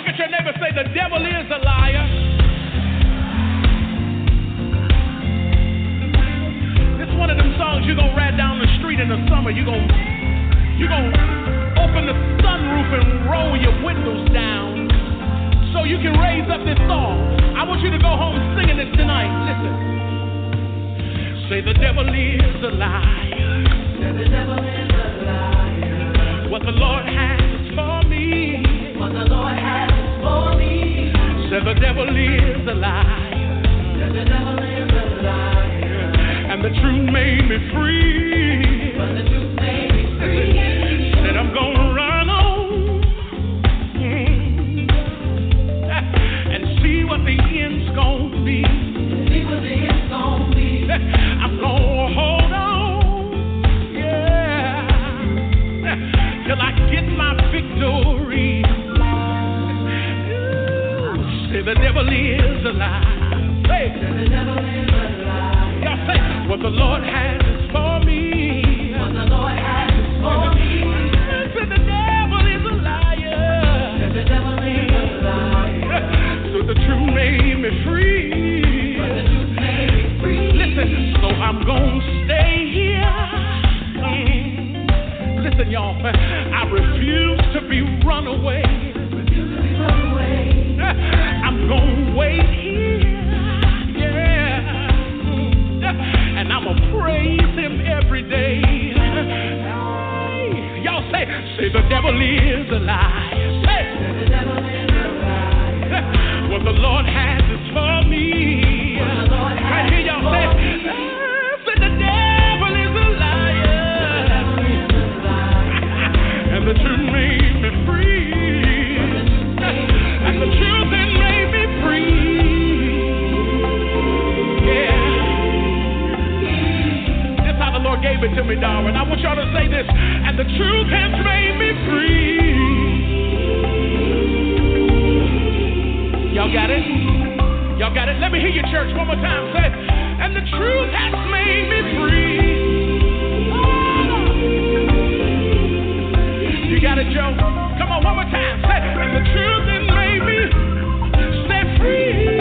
Look at your neighbor, say, the devil is a liar. This one of them songs you're going to ride down the street in the summer. You're going to open the sunroof and roll your windows down so you can raise up this song. I want you to go home singing this tonight. Listen. Say the devil is a liar. Say the devil is a liar. What the Lord has for me. What the Lord has for me. Say the devil is a liar. Say the devil is a liar. And the truth made me free. But the truth made me free. Said I'm gonna run on and see what the end's gonna be. See what the end's gonna be. I'm gonna hold on, yeah, till I get my victory. Say the devil is a lie. Say the devil is a lie. Y'all say what the Lord has is for me. What the Lord has is for me. Say the devil is a liar. Say the devil is a liar. So the truth made me free. But the truth made me free. Listen, so I'm gonna stay here. Listen, y'all, I refuse to be run away. I'm gonna wait here, yeah, and I'ma praise him every day. Hey, y'all say the devil is a lie. Say the devil is a lie. What the Lord has is for me. Right here, y'all say the devil is a liar, and the truth made me free. And the truth that made me free. Yeah. This is how the Lord gave it to me, darling. I want y'all to say this. And the truth has made me free. Y'all got it? Y'all got it? Let me hear you, church, one more time. Say, and the truth has made me free. Oh. You got it, Joe? Come on, one more time. Say, and the truth that made me set free.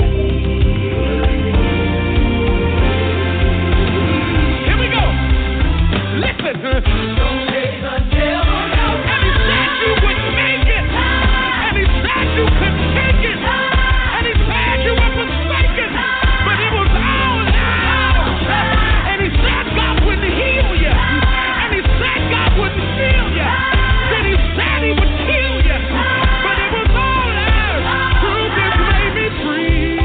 Here we go. Listen. Don't take the devil out. And he said you wouldn't make it. And he said you couldn't take it. And he said you were forsaken. But it was all out. And he said God wouldn't heal you. And he said God wouldn't heal you. Then he said he would kill you. But it was all out. Truth has made me free.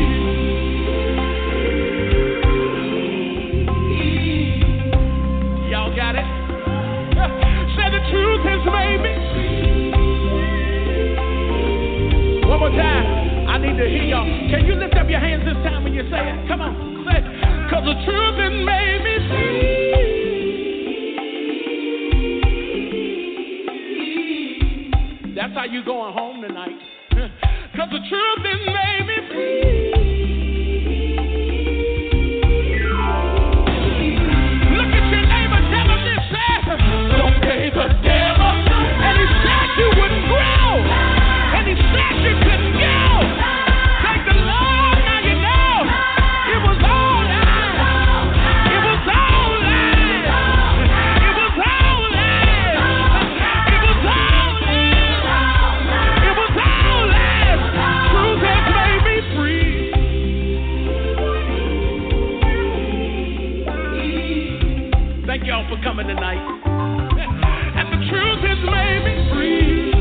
Y'all got it? Say the truth has made me free. One more time. I need to hear y'all. Can you lift up your hands this time when you say it? Come on. Say it. 'Cause the truth has made me free. That's how you going home tonight. 'Cause the truth has made me free. Look at your neighbor, tell him this, say, don't pay the devil. And he said you wouldn't grow. And he said you couldn't go. Thank the Lord, now you know. It was all lies. It was all lies. It was all lies. It was all lies. It was all lies. Truth has made me free. Thank y'all for coming tonight. And the truth has made me free.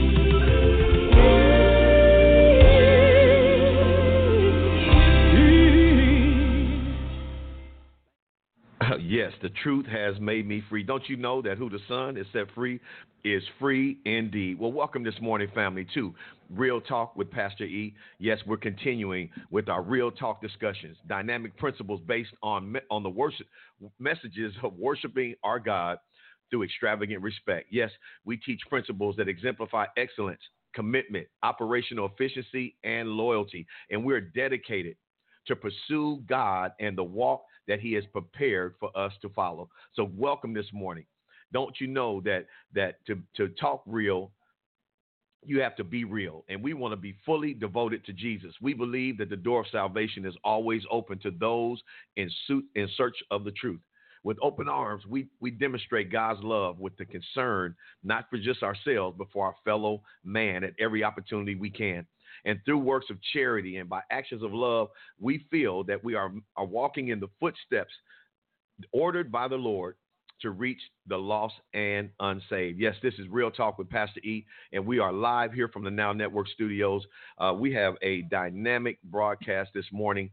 Yes, the truth has made me free. Don't you know that who the Son is set free is free indeed? Well, welcome this morning, family, to Real Talk with Pastor E. Yes, we're continuing with our Real Talk discussions, dynamic principles based on the worship messages of worshiping our God through extravagant respect. Yes, we teach principles that exemplify excellence, commitment, operational efficiency, and loyalty. And we're dedicated to pursue God and the walk that he has prepared for us to follow. So welcome this morning. Don't you know that to talk real you have to be real, and we want to be fully devoted to Jesus. We believe that the door of salvation is always open to those in search of the truth. With open arms, we demonstrate God's love with the concern, not for just ourselves, but for our fellow man at every opportunity we can. And through works of charity and by actions of love, we feel that we are walking in the footsteps ordered by the Lord to reach the lost and unsaved. Yes, this is Real Talk with Pastor E, and we are live here from the Now Network studios. We have a dynamic broadcast this morning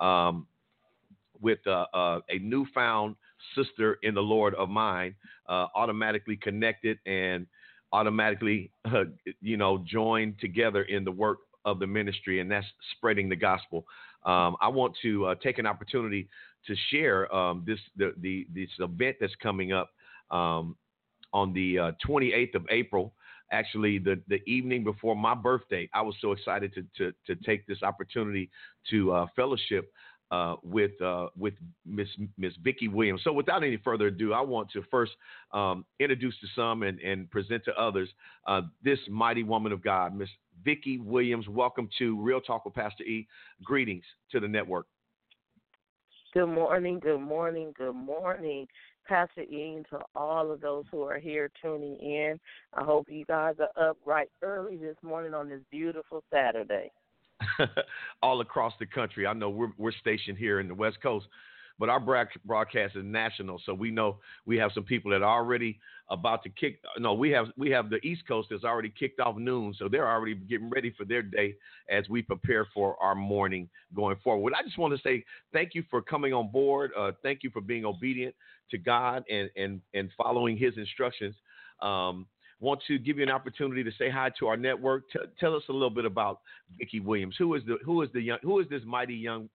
with a newfound sister in the Lord of mine, automatically connected and automatically, joined together in the work of the ministry, and that's spreading the gospel. I want to take an opportunity to share this event that's coming up on the 28th of April. Actually, the evening before my birthday. I was so excited to take this opportunity to fellowship with Miss Vicki Williams. So without any further ado, I want to first introduce to some and present to others this mighty woman of God, Miss Vicki Williams. Welcome to Real Talk with Pastor E. Greetings to the network. Good morning, good morning, good morning, Pastor E, and to all of those who are here tuning in. I hope you guys are up right early this morning on this beautiful Saturday. All across the country. I know we're stationed here in the West Coast, but our broadcast is national, so we know we have some people that are already about to kick. No, we have the East Coast that's already kicked off noon, so they're already getting ready for their day as we prepare for our morning going forward. I just want to say thank you for coming on board. Thank you for being obedient to God and following His instructions. Want to give you an opportunity to say hi to our network. Tell us a little bit about Vicki Williams. Who is this mighty young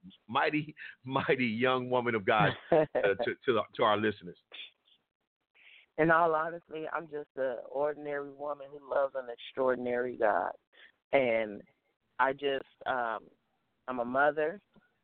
woman of God to our listeners? In all honesty, I'm just an ordinary woman who loves an extraordinary God, and I'm a mother.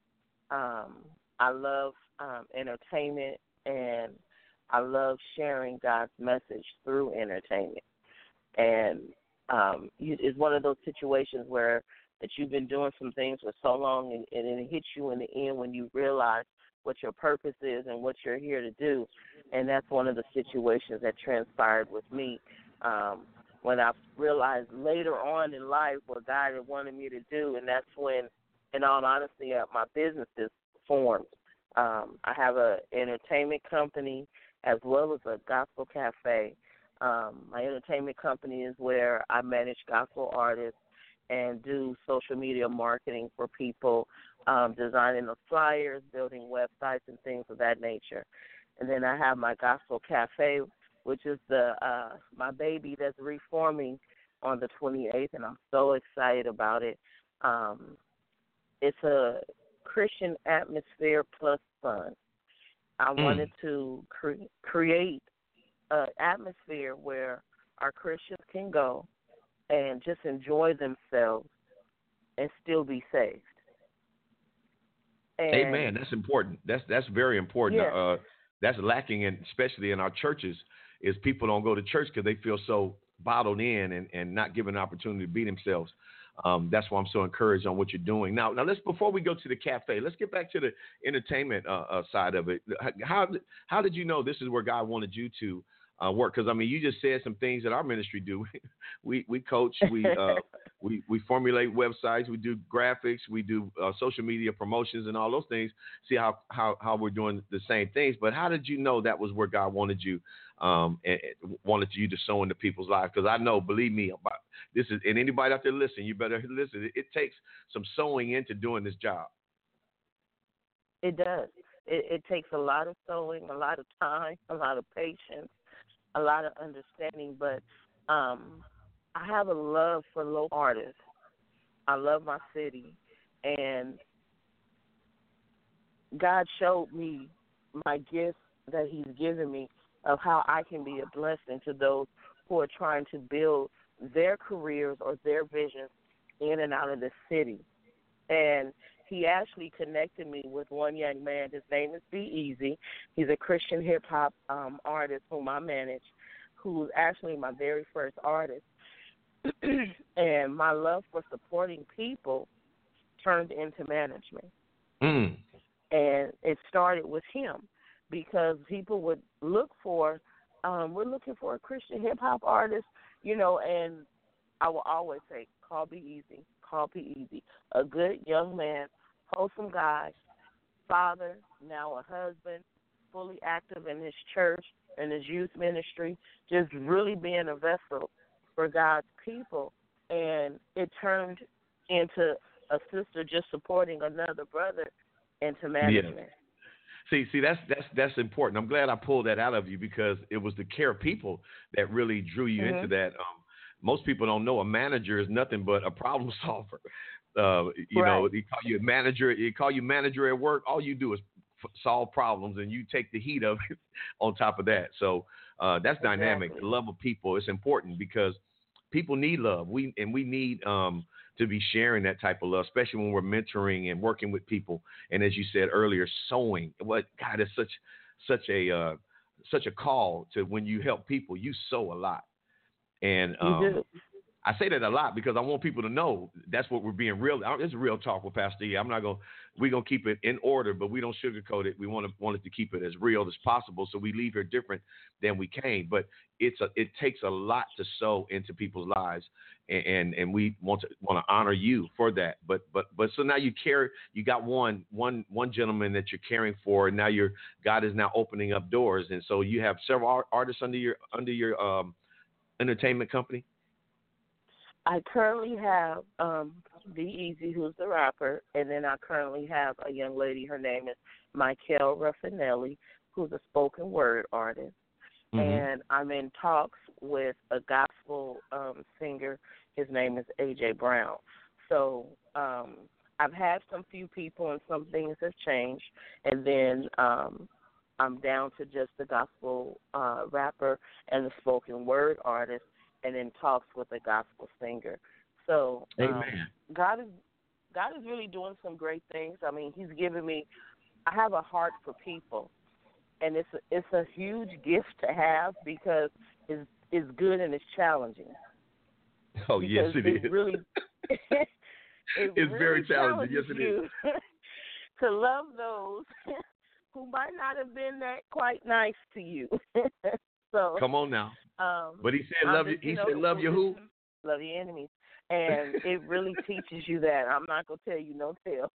I love entertainment, and I love sharing God's message through entertainment. And it's one of those situations where that you've been doing some things for so long, and it hits you in the end when you realize what your purpose is and what you're here to do. And that's one of the situations that transpired with me when I realized later on in life what God had wanted me to do, and that's when, in all honesty, my business is formed. I have an entertainment company as well as a gospel cafe. My entertainment company is where I manage gospel artists and do social media marketing for people, designing the flyers, building websites, and things of that nature. And then I have my gospel cafe, which is my baby that's reforming on the 28th, and I'm so excited about it. It's a Christian atmosphere plus fun. I wanted to create an atmosphere where our Christians can go and just enjoy themselves and still be saved. And amen. That's important. That's very important. Yeah. That's lacking, especially in our churches, is people don't go to church because they feel so bottled in and not given an opportunity to be themselves. That's why I'm so encouraged on what you're doing. Now before we go to the cafe, let's get back to the entertainment side of it. How did you know this is where God wanted you to work? Because you just said some things that our ministry do. we coach, we formulate websites, we do graphics, we do social media promotions and all those things. See how we're doing the same things. But how did you know that was where God wanted you? And wanted you to sow into people's lives? Because I know, believe me, about this is, and anybody out there listening, you better listen. It takes some sowing into doing this job. It does. It takes a lot of sowing, a lot of time, a lot of patience, a lot of understanding. But I have a love for local artists. I love my city, and God showed me my gifts that He's given me of how I can be a blessing to those who are trying to build their careers or their visions in and out of the city. And He actually connected me with one young man. His name is B-Easy. He's a Christian hip-hop artist whom I manage, who's actually my very first artist. And my love for supporting people turned into management. Mm. And it started with him because people would look for, we're looking for a Christian hip hop artist, and I will always say, call Be Easy, call Be Easy. A good young man, wholesome guy, father, now a husband, fully active in his church and his youth ministry, just really being a vessel for God's people. And it turned into a sister just supporting another brother into management. Yeah. See, that's important. I'm glad I pulled that out of you because it was the care of people that really drew you into that. Most people don't know a manager is nothing but a problem solver. You know, they call you a manager. They call you manager at work. All you do is solve problems, and you take the heat of it on top of that. So that's dynamic. The love of people is important because people need love. We need to be sharing that type of love, especially when we're mentoring and working with people. And as you said earlier, sowing. What God is such a call to when you help people, you sow a lot. And I say that a lot because I want people to know that's what we're being real. It's real talk with Pastor E. We're gonna keep it in order, but we don't sugarcoat it. We want it to keep it as real as possible, so we leave here different than we came. But it takes a lot to sow into people's lives, and we want to honor you for that. But so now you got one gentleman that you're caring for, and now God is now opening up doors, and so you have several artists under your entertainment company. I currently have Be Easy, who's the rapper, and then I currently have a young lady. Her name is Michael Raffinelli, who's a spoken word artist. And I'm in talks with a gospel singer. His name is AJ Brown. So I've had some few people, and some things have changed. And then I'm down to just the gospel rapper and the spoken word artist, and in talks with a gospel singer. So God is really doing some great things. I mean, He's given me. I have a heart for people, and it's a huge gift to have because it's good and it's challenging. Oh yes, it is. Really, it's really very challenging. Yes, it is. To love those who might not have been that quite nice to you. So come on now. But He said, "Love you." He said, "Love you who? Love your enemies." And it really teaches you that. I'm not gonna tell you no tale.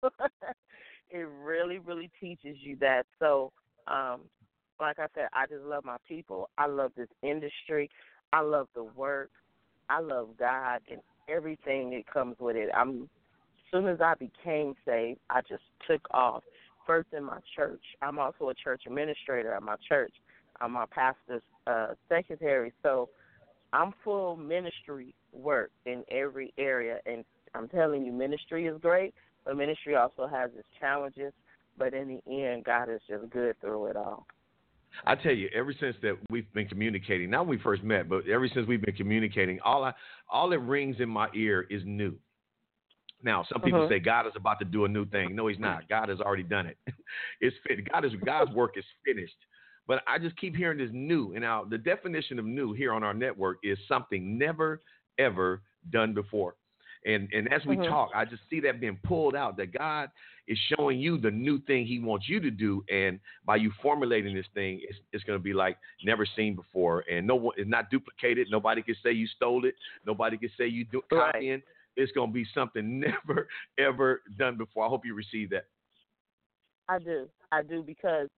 It really, really teaches you that. So, like I said, I just love my people. I love this industry. I love the work. I love God and everything that comes with it. As soon as I became saved, I just took off. First in my church. I'm also a church administrator at my church. I'm my pastor's secretary. So I'm full ministry work in every area. And I'm telling you, ministry is great, but ministry also has its challenges. But in the end, God is just good through it all. I tell you, ever since that we've been communicating, not when we first met, but ever since we've been communicating, all that rings in my ear is new. Now, some people say God is about to do a new thing. No, He's not. God has already done it. It's fit. God's work is finished. But I just keep hearing this new. And now the definition of new here on our network is something never, ever done before. And as we talk, I just see that being pulled out, that God is showing you the new thing He wants you to do. And by you formulating this thing, it's going to be like never seen before. And no one is not duplicated. Nobody can say you stole it. Nobody can say you do copying. Right. It's going to be something never, ever done before. I hope you receive that. I do because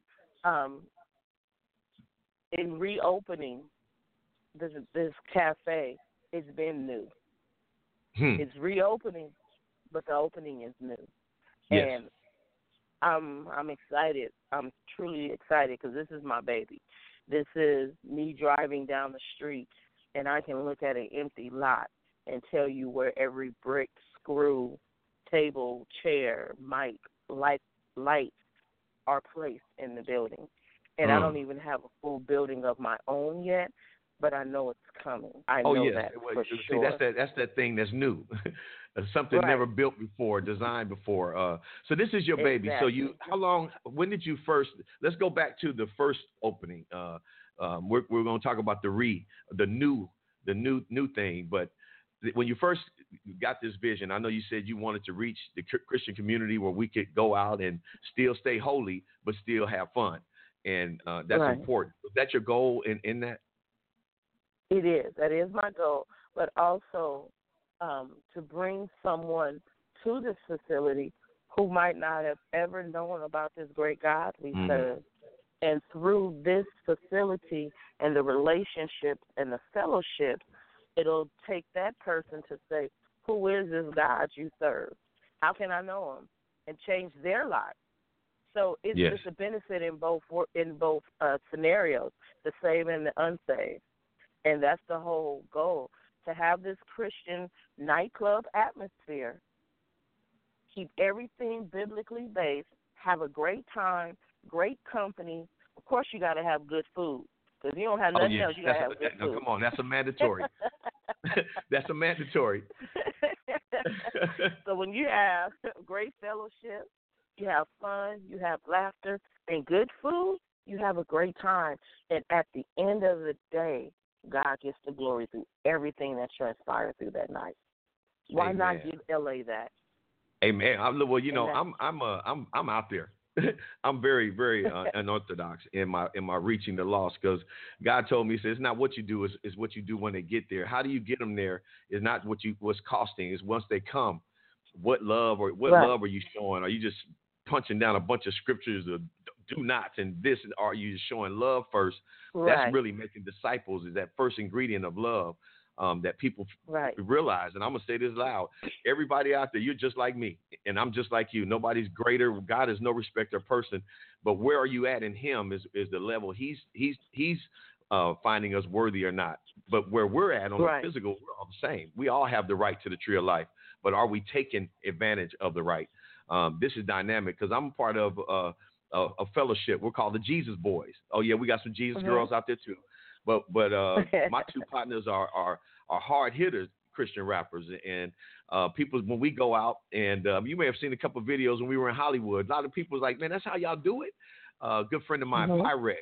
in reopening this cafe, it's been new. It's reopening, but the opening is new. Yes. And I'm excited. I'm truly excited because this is my baby. This is me driving down the street, and I can look at an empty lot and tell you where every brick, screw, table, chair, mic, lights are placed in the building. And I don't even have a full building of my own yet, but I know it's coming. I know that for sure. See, that's that thing that's new, something never built before, designed before. So this is your baby. Exactly. So when did you first? Let's go back to the first opening. We're going to talk about the new thing, but when you first got this vision, I know you said you wanted to reach the Christian community where we could go out and still stay holy, but still have fun. And that's important. Is that your goal in that? It is. That is my goal. But also to bring someone to this facility who might not have ever known about this great God we serve. And through this facility and the relationships and the fellowships, it'll take that person to say, who is this God you serve? How can I know him? And change their life. So it's a benefit in both scenarios, the saved and the unsaved. And that's the whole goal, to have this Christian nightclub atmosphere, keep everything biblically based, have a great time, great company. Of course, you got to have good food. Because you don't have nothing else, you got to have good food. Come on, that's a mandatory. That's a mandatory. So when you have great fellowship, you have fun, you have laughter, and good food, you have a great time. And at the end of the day, God gets the glory through everything that transpired through that night. Why not give LA that? Amen. Well, you know, I'm out there. I'm very, very unorthodox in my reaching the lost, because God told me, he says, it's not what you do, is what you do when they get there. How do you get them there is not what's costing. Is once they come, what love are you showing? Are you just punching down a bunch of scriptures of do nots and this, and are you just showing love first? That's really making disciples, is that first ingredient of love. That people realize. And I'm going to say this loud. Everybody out there, you're just like me, and I'm just like you. Nobody's greater. God is no respecter of person. But where are you at in him is the level he's finding us worthy or not. But where we're at on the physical, we're all the same. We all have the right to the tree of life. But are we taking advantage of the right? This is dynamic, because I'm part of a fellowship. We're called the Jesus Boys. Oh, yeah, we got some Jesus girls out there, too. But my two partners are hard hitters, Christian rappers, and people, when we go out, and you may have seen a couple of videos when we were in Hollywood. A lot of people was like, man, that's how y'all do it. Good friend of mine, Pyrex,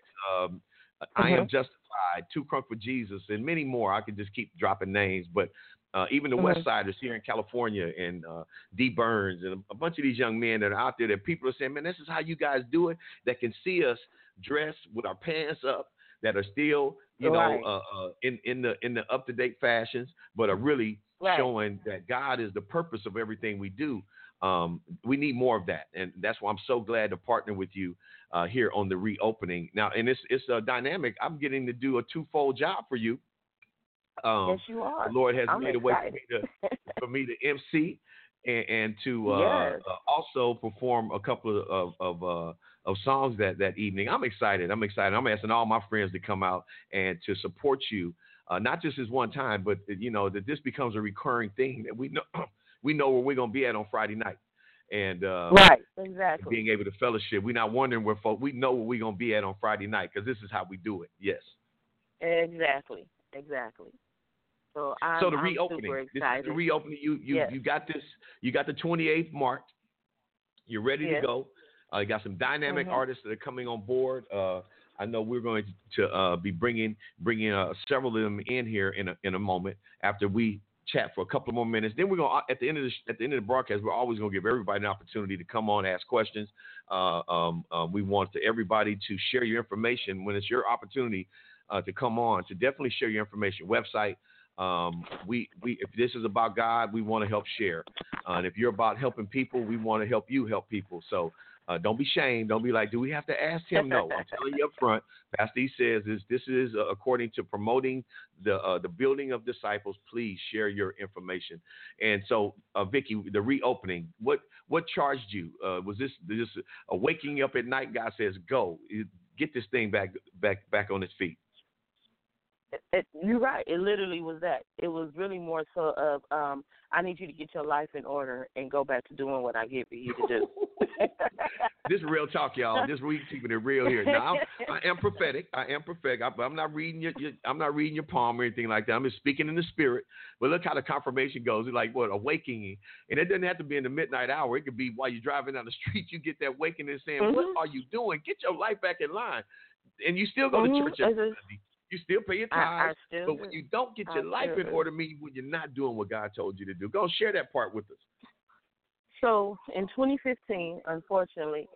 I Am Justified, Too Crunk for Jesus, and many more. I could just keep dropping names, but even the West Siders here in California, and D Burns, and a bunch of these young men that are out there that people are saying, man, this is how you guys do it, that can see us dressed with our pants up, that are still, you know, in the up-to-date fashions, but are really showing that God is the purpose of everything we do. We need more of that, and that's why I'm so glad to partner with you here on the reopening. Now, and it's a dynamic. I'm getting to do a twofold job for you. Yes, you are. The Lord has made a way for me to MC and to also perform a couple of songs that evening. I'm excited. I'm asking all my friends to come out and to support you, not just as one time, but you know, that this becomes a recurring thing, that we know where we're gonna be at on Friday night, and exactly, being able to fellowship. We're not wondering where folk. We know where we're gonna be at on Friday night, because this is how we do it. Yes. Exactly. So the reopening. This is the reopening. You got this. You got the 28th marked. You're ready to go. You got some dynamic artists that are coming on board. I know we're going to be bringing several of them in here in a moment after we chat for a couple more minutes. Then we're going to, at the end of the broadcast, we're always going to give everybody an opportunity to come on, ask questions. We want everybody to share your information when it's your opportunity to come on, to definitely share your information. Website. If this is about God, we want to help share. And if you're about helping people, we want to help you help people. So don't be shamed. Don't be like, do we have to ask him? No, I'm telling you up front. Pastor E says this is according to promoting the building of disciples. Please share your information. And so, Vicki, the reopening. What charged you? Was this a waking up at night? God says, go get this thing back on its feet. You're right. It literally was that. It was really more so of I need you to get your life in order and go back to doing what I give you to do. This is real talk, y'all. This we keeping it real here. Now I am prophetic. I'm not reading your palm or anything like that. I'm just speaking in the spirit. But look how the confirmation goes. It's like awakening, and it doesn't have to be in the midnight hour. It could be while you're driving down the street. You get that awakening, saying, "What are you doing? Get your life back in line." And you still go to church every Sunday. You still pay your I tithes, still but do. when you don't get I your life still in do. order, means when you're not doing what God told you to do. Go share that part with us. So in 2015, unfortunately,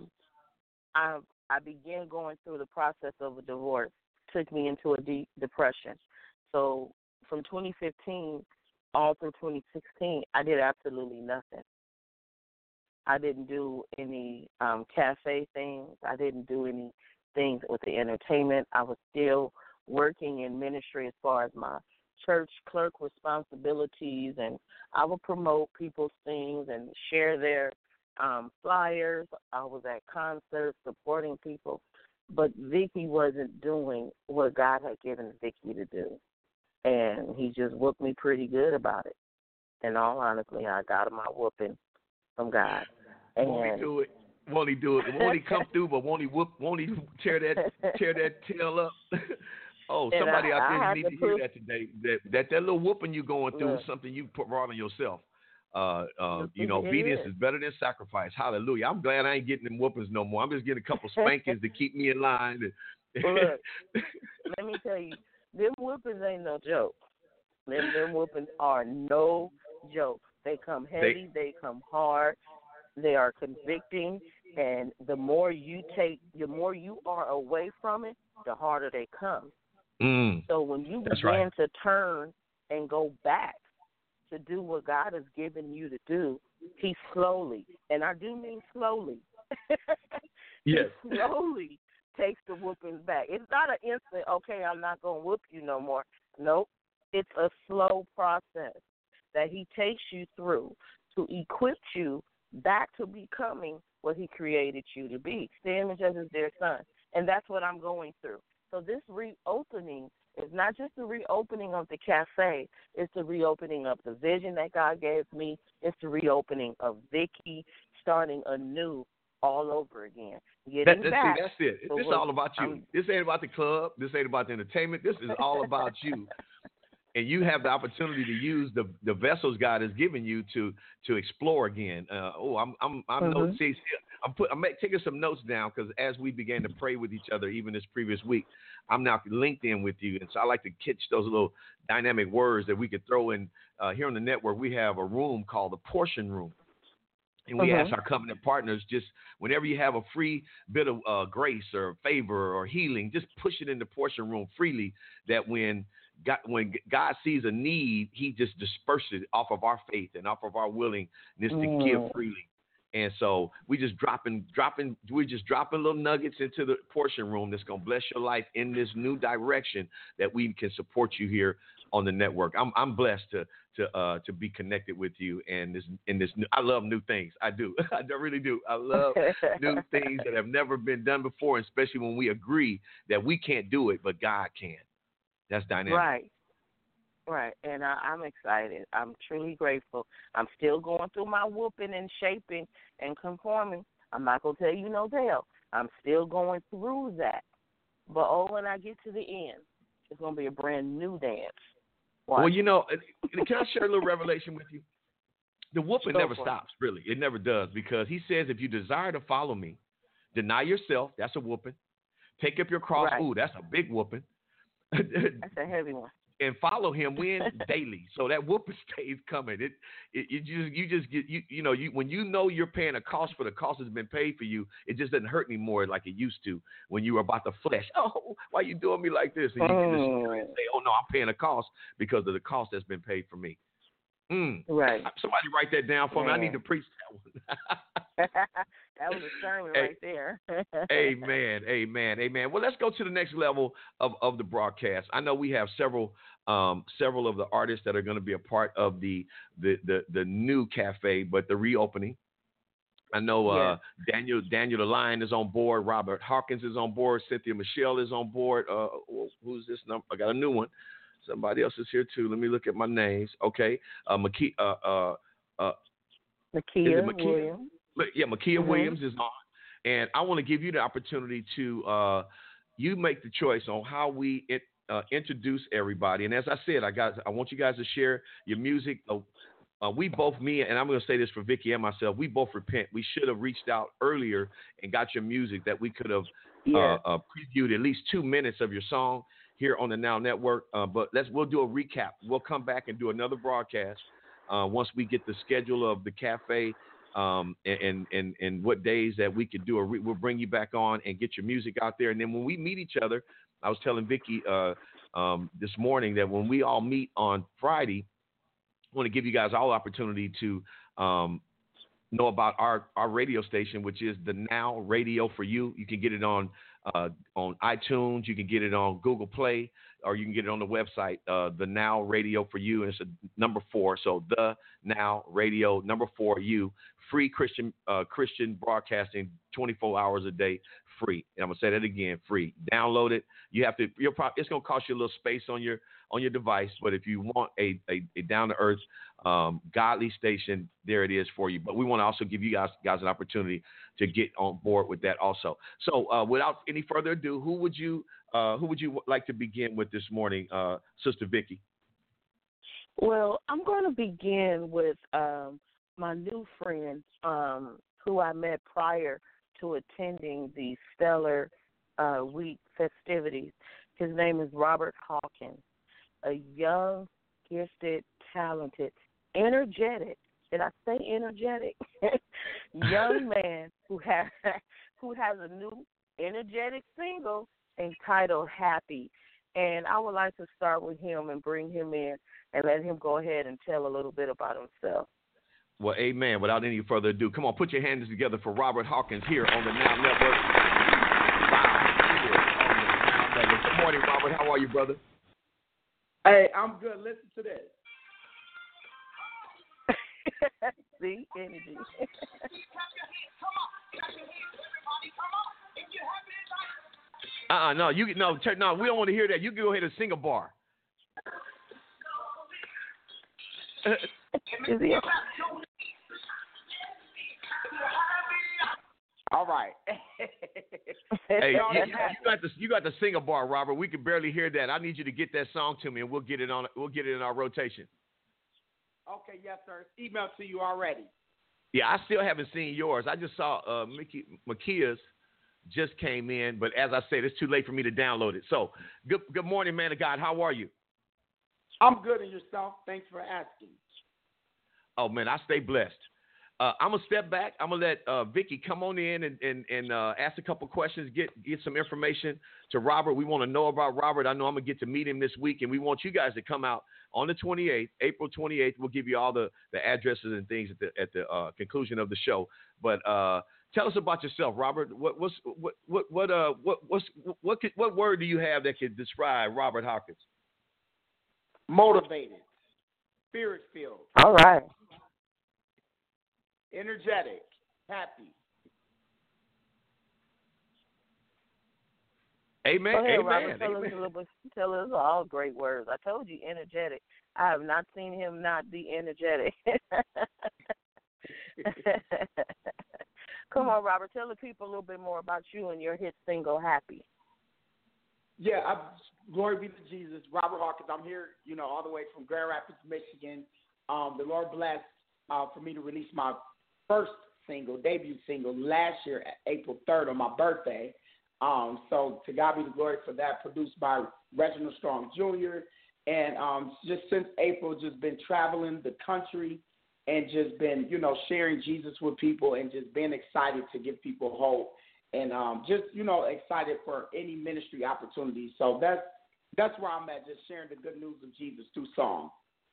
I began going through the process of a divorce. Took me into a deep depression. So from 2015 all through 2016, I did absolutely nothing. I didn't do any cafe things. I didn't do any things with the entertainment. I was still working in ministry as far as my church clerk responsibilities, and I would promote people's things and share their flyers. I was at concerts supporting people, but Vicky wasn't doing what God had given Vicky to do, and he just whooped me pretty good about it. In all honesty, I got my whooping from God. And Won't he do it? Won't he do it? Won't he come through? But won't he whoop? Won't he tear that tail up? Oh, and somebody out I there had need to to hear prove, that today. That little whooping you going through is look, something you brought on yourself. it Obedience is. is better than sacrifice. Hallelujah. I'm glad I ain't getting them whoopings no more. I'm just getting a couple spankings to keep me in line. Look, let me tell you, them whoopings ain't no joke. Them whoopings are no joke. They come heavy, they come hard, they are convicting, and the more you are away from it, the harder they come. So when you begin to turn and go back to do what God has given you to do, he slowly, and I do mean slowly, yes. he slowly takes the whoopings back. It's not an instant, okay, I'm not going to whoop you no more. Nope. It's a slow process that he takes you through to equip you back to becoming what he created you to be, the image of his dear son. And that's what I'm going through. So this reopening is not just the reopening of the cafe, it's the reopening of the vision that God gave me. It's the reopening of Vicky, starting anew all over again. That's it. This is all about you. This ain't about the club. This ain't about the entertainment. This is all about you. And you have the opportunity to use the vessels God has given you to explore again. I'm taking some notes down because as we began to pray with each other, even this previous week, I'm now linked in with you, and so I like to catch those little dynamic words that we could throw in here on the network. We have a room called the Portion Room. And we ask our covenant partners, just whenever you have a free bit of grace or favor or healing, just push it in the portion room freely, that when God sees a need, he just disperses it off of our faith and off of our willingness to give freely. And so we're just dropping little nuggets into the portion room that's going to bless your life in this new direction that we can support you here on the network. I'm blessed to be connected with you and this new, I love new things. I do. I really do. I love new things that have never been done before, especially when we agree that we can't do it, but God can. That's dynamic. Right. And I'm excited. I'm truly grateful. I'm still going through my whooping and shaping and conforming. I'm not going to tell you no tale. I'm still going through that. But when I get to the end, it's going to be a brand new dance. Watch. Well, can I share a little revelation with you? The whooping never stops, really. It never does, because he says if you desire to follow me, deny yourself. That's a whooping. Take up your cross. Right. Ooh, that's a big whooping. That's a heavy one. And follow him daily. So that whooping stays coming. You just get when you know you're paying a cost for the cost has been paid for you, it just doesn't hurt anymore like it used to when you were about the flesh. Oh, why are you doing me like this? And you can just say, oh no, I'm paying a cost because of the cost that's been paid for me. Right. Somebody write that down for me. I need to preach that one. That was a sermon right there. Amen. Well, let's go to the next level of the broadcast. I know we have several of the artists that are going to be a part of the new cafe, but the reopening. I know Daniel the Lion is on board. Robert Hawkins is on board. Cynthia Michelle is on board. Who's this number? I got a new one. Somebody else is here too. Let me look at my names. Okay. Makia Williams. Makia Williams is on. And I want to give you the opportunity to you make the choice on how we introduce everybody. And as I said, I want you guys to share your music. We both, me and I'm going to say this for Vicky and myself, we both repent. We should have reached out earlier and got your music that we could have previewed at least 2 minutes of your song. here on the Now Network. But we'll do a recap. We'll come back and do another broadcast once we get the schedule of the cafe and what days that we could do. We'll bring you back on and get your music out there. And then when we meet each other, I was telling Vicky this morning that when we all meet on Friday, I want to give you guys all opportunity to know about our radio station, which is the Now Radio for You. You can get it on iTunes, you can get it on Google Play, or you can get it on the website, the Now Radio for You, and it's a number 4. So the Now Radio, number 4 U, free Christian broadcasting 24 hours a day, free. And I'm gonna say that again, free. Download it. It's gonna cost you a little space on your device, but if you want a down to earth, godly station, there it is for you. But we want to also give you guys an opportunity to get on board with that also. So without any further ado, who would you like to begin with this morning, Sister Vicky? Well, I'm going to begin with my new friend who I met prior to attending the Stellar Week festivities. His name is Robert Hawkins, a young, gifted, talented, energetic, did I say energetic? young man who has a new energetic single entitled Happy. And I would like to start with him and bring him in and let him go ahead and tell a little bit about himself. Well, amen. Without any further ado, come on, put your hands together for Robert Hawkins here on the Now Network. Wow. Good morning, Robert. How are you, brother? Hey, I'm good. Listen to this. See, energy. No, we don't want to hear that. You can go ahead and sing a bar. All right. Hey, you got to sing a bar, Robert. We can barely hear that. I need you to get that song to me, and we'll get it in our rotation. Okay, yes, sir. It's emailed to you already. Yeah, I still haven't seen yours. I just saw Makia's just came in, but as I said, it's too late for me to download it. So, good morning, man of God. How are you? I'm good, and yourself? Thanks for asking. Oh, man, I stay blessed. I'm going to step back. I'm going to let Vicky come on in and ask a couple questions, get some information to Robert. We want to know about Robert. I know I'm going to get to meet him this week, and we want you guys to come out on the 28th, April 28th. We'll give you all the addresses and things at the conclusion of the show. But tell us about yourself, Robert. What word do you have that could describe Robert Hawkins? Motivated, spirit-filled. All right. Energetic, happy. Amen. Ahead, amen. Robert, tell us all great words. I told you, energetic. I have not seen him not be energetic. Come on, Robert. Tell the people a little bit more about you and your hit single, Happy. Yeah, glory be to Jesus. Robert Hawkins. I'm here, all the way from Grand Rapids, Michigan. The Lord blessed for me to release my first debut single last year, April 3rd, on my birthday. So to God be the glory for that, produced by Reginald Strong Jr. And just since April, just been traveling the country and just been, sharing Jesus with people and just being excited to give people hope. And just, excited for any ministry opportunities. So that's where I'm at, just sharing the good news of Jesus through song.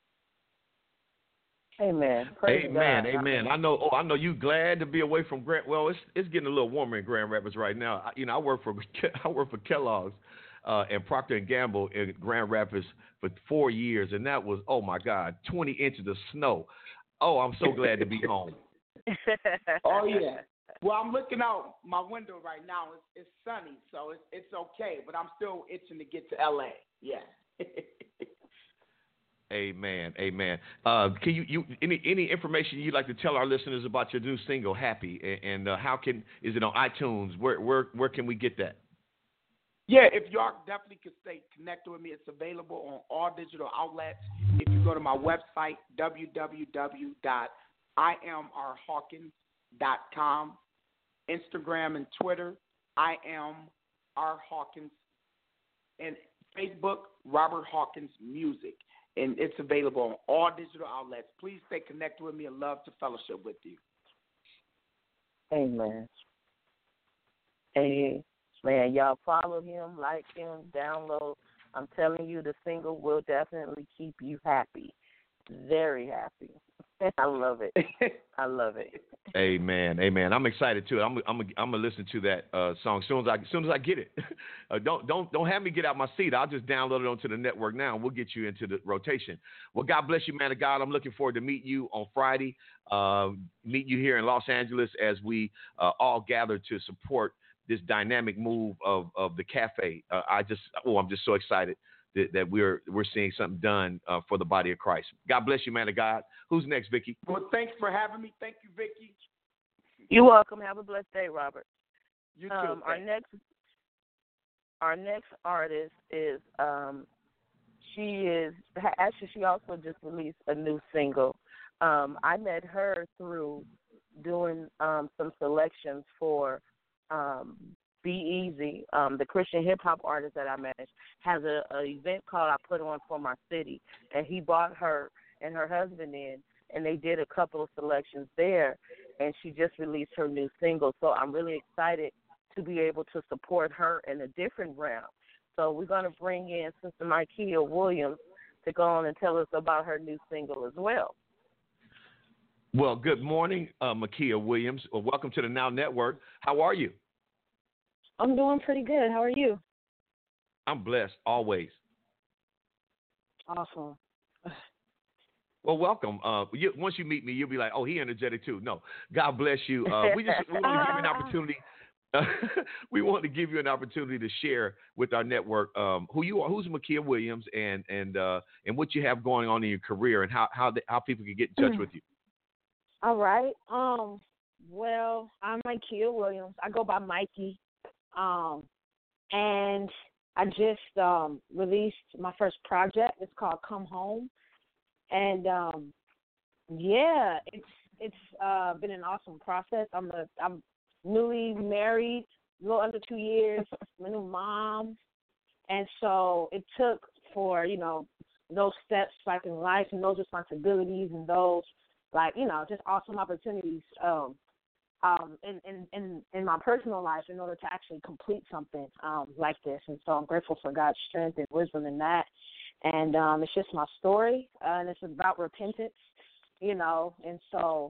Amen. Praise amen. God. Amen. I know you glad to be away from Grand. Well, it's getting a little warmer in Grand Rapids right now. I work for Kellogg's and Procter and Gamble in Grand Rapids for 4 years, and that was, oh my God, 20 inches of snow. Oh, I'm so glad to be home. Oh yeah. Well, I'm looking out my window right now. It's sunny, so it's okay. But I'm still itching to get to LA. Yeah. Amen. Amen. Can you any information you'd like to tell our listeners about your new single, Happy, and is it on iTunes? Where can we get that? Yeah, if y'all definitely could stay connected with me, it's available on all digital outlets. If you go to my website, www.iamrhawkins.com, Instagram and Twitter, I am R Hawkins, and Facebook, Robert Hawkins Music, and it's available on all digital outlets. Please stay connected with me and love to fellowship with you. Amen. Hey, man, y'all follow him, like him, download. I'm telling you, the single will definitely keep you happy, very happy. I love it. I love it. Amen, amen. I'm excited too. I'm gonna listen to that song as soon as I get it. Don't have me get out my seat. I'll just download it onto the network now, and we'll get you into the rotation. Well, God bless you, man of God. I'm looking forward to meet you on Friday. Meet you here in Los Angeles as we all gather to support this dynamic move of the cafe. I'm just so excited that we're seeing something done for the body of Christ. God bless you, man of God. Who's next, Vicky? Well, thanks for having me. Thank you, Vicky. You're welcome. Have a blessed day, Robert. You too. Our next artist is she also just released a new single. I met her through doing some selections for Be Easy, the Christian hip-hop artist that I manage, has an event called I Put On For My City, and he brought her and her husband in, and they did a couple of selections there, and she just released her new single. So I'm really excited to be able to support her in a different realm. So we're going to bring in Sister Micaiah Williams to go on and tell us about her new single as well. Well, good morning, Micaiah Williams. Well, welcome to the Now Network. How are you? I'm doing pretty good. How are you? I'm blessed, always. Awesome. Well, welcome. Once you meet me, you'll be like, oh, he energetic too. No, God bless you. We want to give you an opportunity. We want to give you an opportunity to share with our network who you are, who's Micaiah Williams, and what you have going on in your career, and how people can get in touch with you. All right. Well, I'm Micaiah Williams. I go by Mikey. And I just released my first project. It's called Come Home. And yeah, it's been an awesome process. I'm newly married, a little under 2 years. I'm a new mom, and so it took for those steps like in life and those responsibilities and those just awesome opportunities in my personal life in order to actually complete something like this. And so I'm grateful for God's strength and wisdom in that. And it's just my story, and it's about repentance, and so,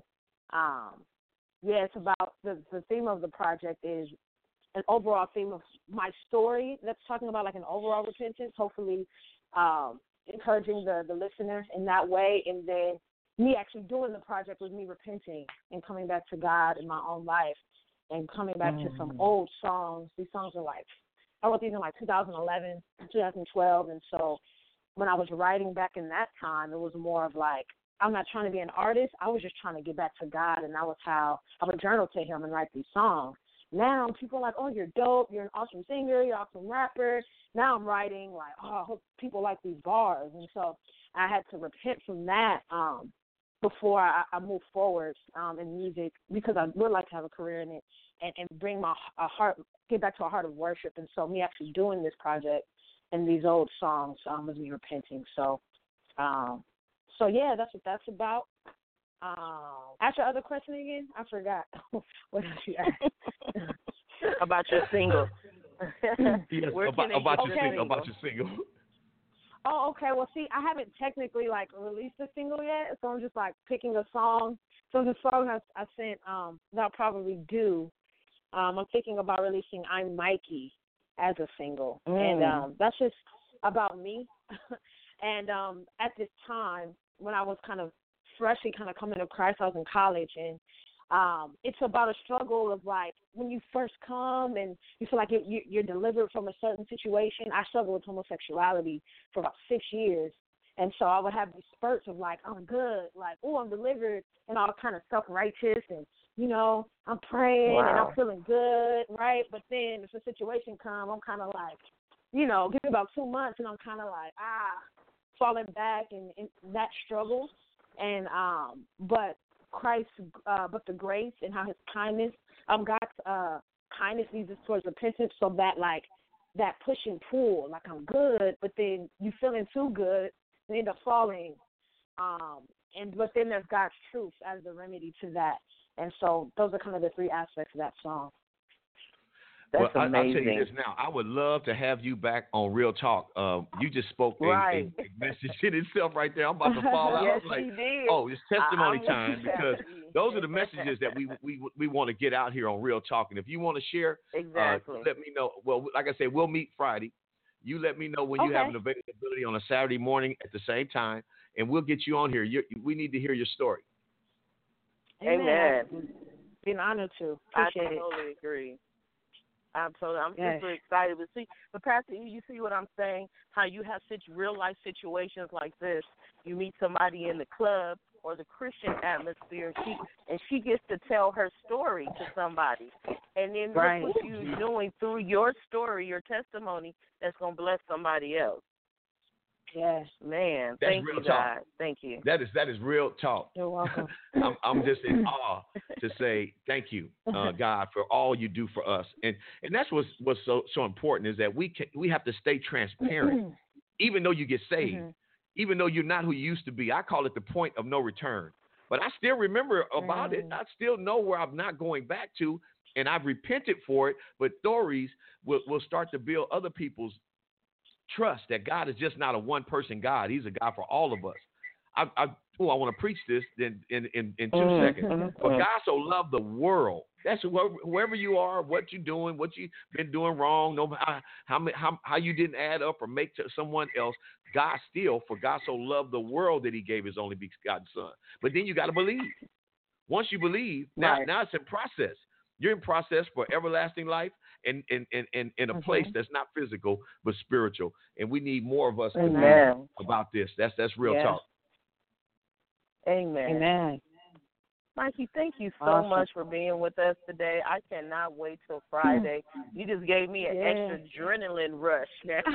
it's about the theme of the project is an overall theme of my story that's talking about like an overall repentance, hopefully encouraging the listener in that way, and then me actually doing the project was me repenting and coming back to God in my own life and coming back to some old songs. These songs are I wrote these in 2011, 2012, and so when I was writing back in that time, it was more of I'm not trying to be an artist. I was just trying to get back to God, and that was how I would journal to him and write these songs. Now people are like, oh, you're dope. You're an awesome singer. You're an awesome rapper. Now I'm writing I hope people like these bars. And so I had to repent from that before I move forward in music, because I would like to have a career in it and bring my heart, get back to a heart of worship. And so me actually doing this project and these old songs was me repenting. So, yeah, that's what that's about. Ask your other question again. I forgot. What else you asked? About your single. Yes, about your single. Oh, okay. Well, see, I haven't technically released a single yet, so I'm just picking a song. So the song I sent that I'll probably do. I'm thinking about releasing I'm Mikey as a single, and that's just about me. And at this time, when I was kind of freshly coming to Christ, I was in college, and it's about a struggle of when you first come and you feel like you're delivered from a certain situation. I struggled with homosexuality for about 6 years, and so I would have these spurts of I'm good, I'm delivered, and all kind of self-righteous, and I'm praying and I'm feeling good, right? But then if a situation comes, I'm kind of give me about 2 months, and I'm kind of falling back in that struggle, and but Christ, but the grace and how His kindness, God's kindness leads us towards repentance, so that that push and pull, like I'm good, but then you feeling too good, you end up falling. But then there's God's truth as the remedy to that. And so those are kind of the three aspects of that song. That's amazing. I'll tell you this now. I would love to have you back on Real Talk. You just spoke a message in itself right there. I'm about to fall out. Yes, I'm like, he did. oh, it's testimony time, because those are the messages that we want to get out here on Real Talk. And if you want to share, exactly, let me know. Well, like I said, we'll meet Friday. You let me know when you have an availability on a Saturday morning at the same time, and we'll get you on here. We need to hear your story. Amen. Be an honor to. Appreciate it. I totally agree. I'm super excited to see. But Pastor E, you see what I'm saying? How you have such real life situations like this. You meet somebody in the club or the Christian atmosphere, she gets to tell her story to somebody, and then look what you're doing through your story, your testimony, that's gonna bless somebody else. Yes, man. That's thank real you, talk. God. Thank you. That is real talk. You're welcome. I'm just in awe to say thank you, God, for all you do for us, and that's what's so important, is that we have to stay transparent, even though you get saved, even though you're not who you used to be. I call it the point of no return. But I still remember about it. I still know where I'm not going back to, and I've repented for it. But stories will start to build other people's trust that God is just not a one-person God. He's a God for all of us. I want to preach this in 2 seconds. For God so loved the world. That's whoever you are, what you're doing, what you've been doing wrong, no matter how you didn't add up or make to someone else. For God so loved the world that he gave his only begotten son. But then you got to believe. Once you believe, now it's in process. You're in process for everlasting life and in a place that's not physical but spiritual. And we need more of us to know about this. That's real talk. Amen. Mikey, thank you so much for being with us today. I cannot wait till Friday. You just gave me an extra adrenaline rush.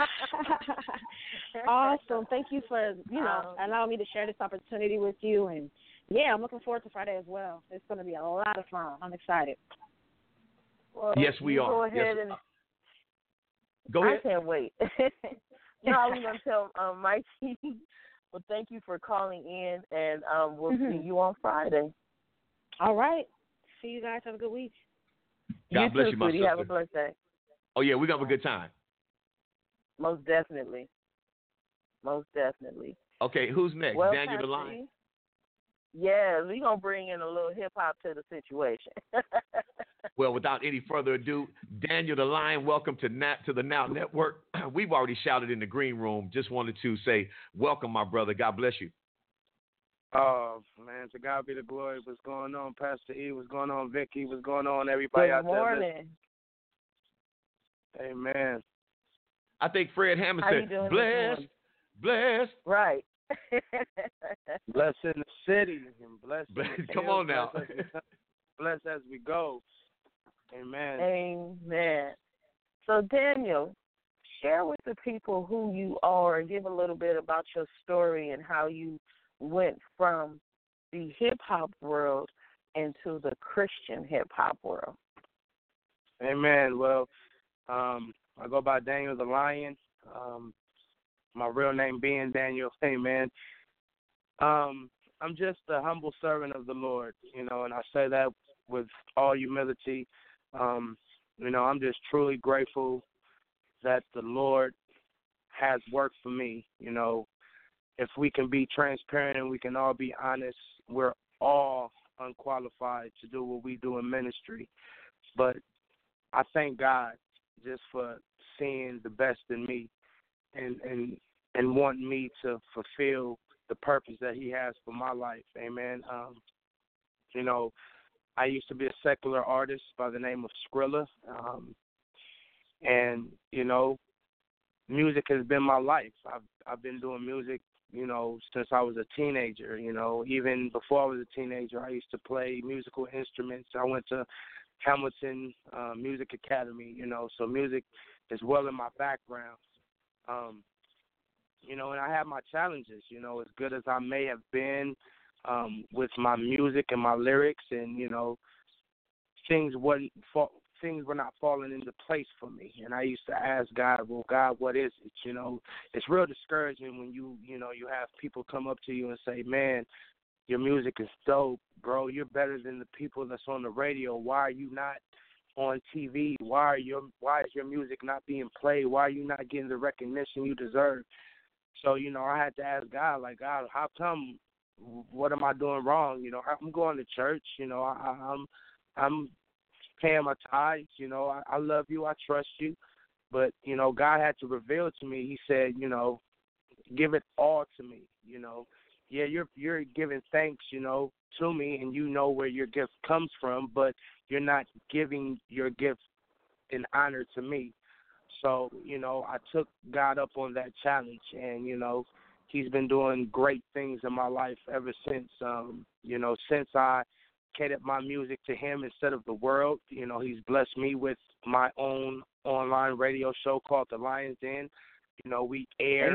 Awesome. Thank you for, allowing me to share this opportunity with you. And, I'm looking forward to Friday as well. It's going to be a lot of fun. I'm excited. Well, yes, we are. Go ahead and go ahead. I can't wait. I was going to tell Mikey, well, thank you for calling in, and we'll see you on Friday. All right. See you guys. Have a good week. God bless you, my sister. Have a blessed day. Oh, yeah, we're going to have a good time. Most definitely. Okay, who's next? Well, Daniel the Lion? Yeah, we're going to bring in a little hip-hop to the situation. Well, without any further ado, Daniel the Lion, welcome to the Now Network. We've already shouted in the green room. Just wanted to say welcome, my brother. God bless you. Oh, man, to God be the glory. What's going on, Pastor E? What's going on, Vicky? What's going on, everybody out there? Good morning. Amen. I think Fred Hammond said, blessed. Right. Blessed in the city and blessed. Come on now. Blessed as we go. Amen. Amen. So, Daniel, share with the people who you are and give a little bit about your story and how you went from the hip-hop world into the Christian hip-hop world. Amen. Well, I go by Daniel the Lion. My real name being Daniel. Amen. I'm just a humble servant of the Lord, and I say that with all humility. I'm just truly grateful that the Lord has worked for me. If we can be transparent and we can all be honest, we're all unqualified to do what we do in ministry. But I thank God just for seeing the best in me and wanting me to fulfill the purpose that he has for my life. Amen. I used to be a secular artist by the name of Skrilla. And music has been my life. I've been doing music, since I was a teenager. Even before I was a teenager, I used to play musical instruments. I went to Hamilton Music Academy, so music is well in my background. And I have my challenges, as good as I may have been with my music and my lyrics, and, things wasn't things were not falling into place for me. And I used to ask God, well, God, what is it? You know, it's real discouraging when you have people come up to you and say, man, your music is dope, bro. You're better than the people that's on the radio. Why are you not on TV? Why is your music not being played? Why are you not getting the recognition you deserve? So, you know, I had to ask God, like, God, how come? What am I doing wrong? You know, I'm going to church. You know, I'm paying my tithes. You know, I love you. I trust you. But, you know, God had to reveal to me. He said, you know, give it all to me. You know, yeah, you're giving thanks, you know, to me, and you know where your gift comes from, but you're not giving your gift in honor to me. So, you know, I took God up on that challenge, and, you know, he's been doing great things in my life ever since. You know, since I catered my music to him instead of the world, you know, he's blessed me with my own online radio show called The Lion's Den. You know, we air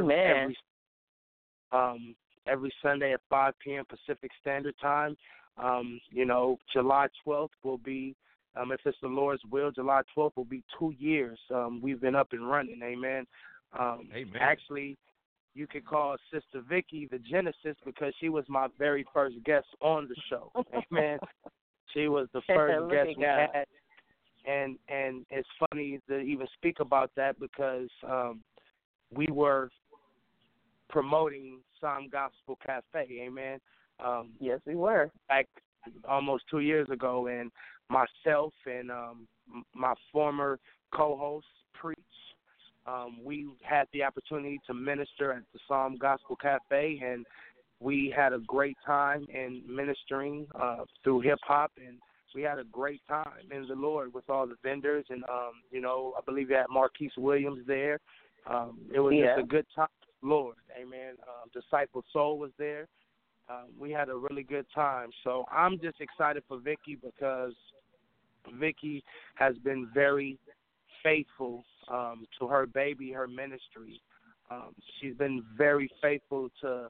every Sunday at 5 p.m. Pacific Standard Time. You know, July 12th will be, if it's the Lord's will, July 12th will be 2 years. We've been up and running, amen. Amen. Actually, you could call Sister Vicky the Genesis because she was my very first guest on the show. Amen. She was the first guest we had. And it's funny to even speak about that because we were promoting Psalm Gospel Cafe. Amen. Yes, we were. Back almost 2 years ago, and myself and my former co-host, Preach, we had the opportunity to minister at the Psalm Gospel Cafe, and we had a great time in ministering through hip-hop, and we had a great time in the Lord with all the vendors, and, you know, I believe we had Marquise Williams there. It was just a good time, Lord, amen. Disciple Soul was there. We had a really good time. So I'm just excited for Vicky because Vicky has been very faithful to her baby, her ministry. She's been very faithful to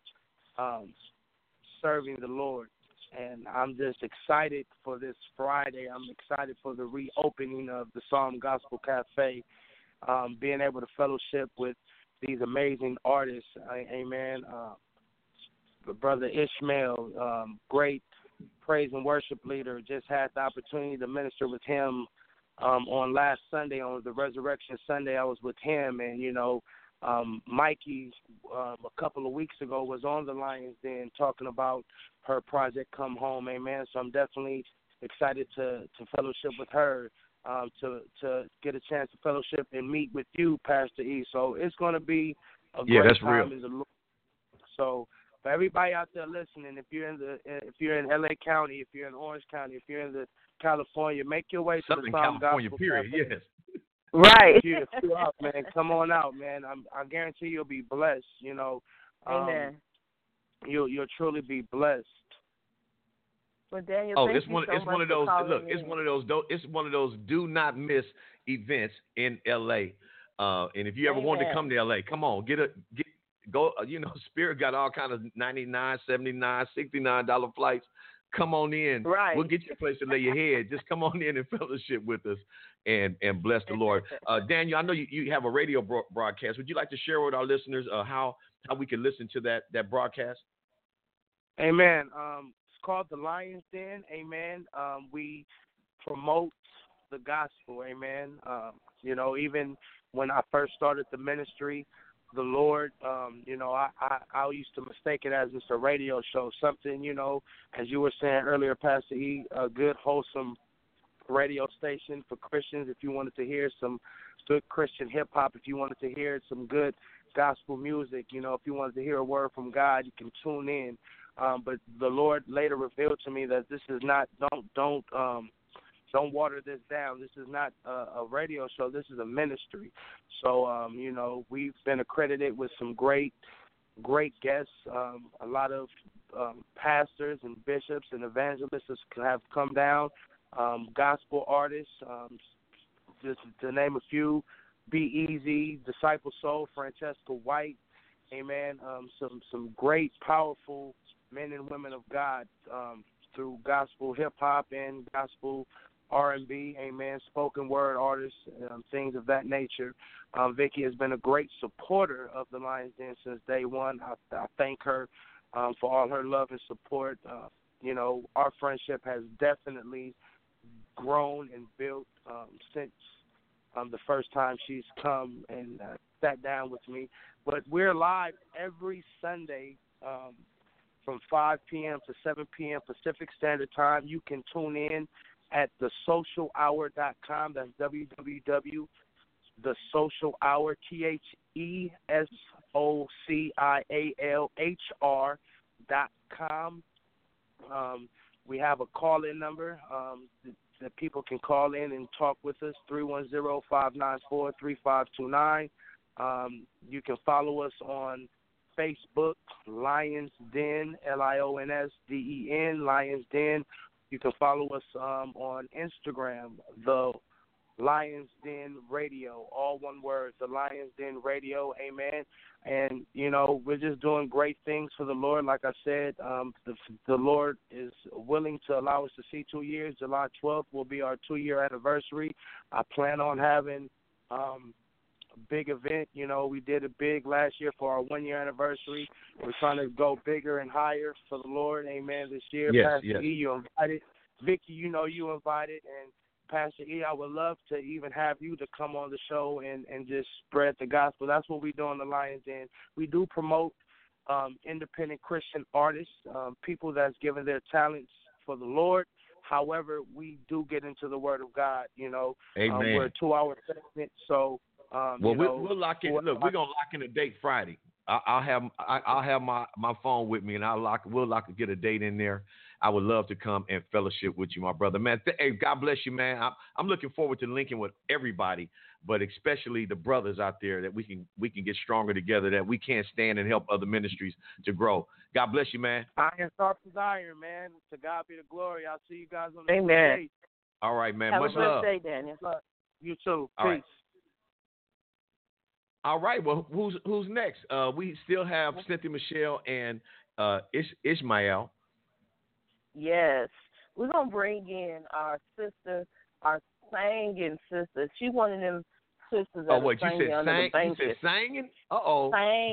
serving the Lord. And I'm just excited for this Friday. I'm excited for the reopening of the Psalm Gospel Cafe, being able to fellowship with these amazing artists. Amen. Brother Ishmael, great praise and worship leader, just had the opportunity to minister with him on last Sunday, on the Resurrection Sunday. I was with him, and, you know, Mikey a couple of weeks ago was on the Lion's Den talking about her project Come Home, amen. So I'm definitely excited to fellowship with her, to get a chance to fellowship and meet with you, Pastor E. So it's going to be a great time in the Lord. So for everybody out there listening, if you're in LA County, if you're in Orange County, if you're in the California, make your way to the Psalm California, Gospel period. Cafe. Yes. Right. If you're out, man, come on out, man. I guarantee you'll be blessed. You know, Amen. You'll truly be blessed. Well, Daniel, it's one of those. Look, it's one of those do not miss events in LA. And if you ever want to come to LA, come on, go. You know, Spirit got all kind of $99, $79, $69 flights. Come on in. Right. We'll get you a place to lay your head. Just come on in and fellowship with us and bless the Lord. Daniel, I know you have a radio broadcast. Would you like to share with our listeners how we can listen to that broadcast? Amen. It's called The Lion's Den. Amen. We promote the gospel. Amen. You know, even when I first started the ministry, the Lord, you know, I used to mistake it as just a radio show, something, you know, as you were saying earlier, Pastor E, a good, wholesome radio station for Christians. If you wanted to hear some good Christian hip-hop, if you wanted to hear some good gospel music, you know, if you wanted to hear a word from God, you can tune in. But the Lord later revealed to me that this is not, don't water this down. This is not a radio show. This is a ministry. So, you know, we've been accredited with some great guests. A lot of pastors and bishops and evangelists have come down, gospel artists, just to name a few, Be Easy, Disciple Soul, Francesca White, amen, some great, powerful men and women of God through gospel hip-hop and gospel R&B, amen, spoken word artists, things of that nature. Vicky has been a great supporter of the Lions Den since day one. I thank her for all her love and support. Our friendship has definitely grown and built since the first time she's come and sat down with me. But we're live every Sunday from 5 p.m. to 7 p.m. Pacific Standard Time. You can tune in at thesocialhour.com. That's www.thesocialhour, TheSocialHR.com. We have a call-in number that people can call in and talk with us, 310-594-3529. You can follow us on Facebook, Lions Den, LIONSDEN, Lions Den. You can follow us on Instagram, The Lions Den Radio, all one word, The Lions Den Radio, amen. And, we're just doing great things for the Lord. Like I said, the Lord is willing to allow us to see 2 years. July 12th will be our 2-year anniversary. I plan on having a big event. We did it big last year for our 1-year anniversary. We're trying to go bigger and higher for the Lord, amen, this year. Yes, Pastor yes. E, you invited. Vicky, you invited. And Pastor E, I would love to even have you to come on the show and just spread the gospel. That's what we do on the Lions Den. We do promote independent Christian artists, people that's given their talents for the Lord. However, we do get into the Word of God. Amen. We're a 2-hour segment, so we'll lock in. Look, we're gonna lock in a date Friday. I'll have my phone with me, and we'll get a date in there. I would love to come and fellowship with you, my brother. Man, hey, God bless you, man. I'm looking forward to linking with everybody, but especially the brothers out there, that we can get stronger together, that we can stand and help other ministries to grow. God bless you, man. Iron sharpens iron, man. To God be the glory. I'll see you guys on the Amen. day. All right, man. Have Much a blessed love. day, Daniel. You too. All right. Peace. All right. Well, who's next? We still have Cynthia Michelle and Ishmael. Yes. We're going to bring in our sister, our singing sister. She one of them sisters that Oh, wait, you singing said under the sang? You benches. said singing? Uh-oh.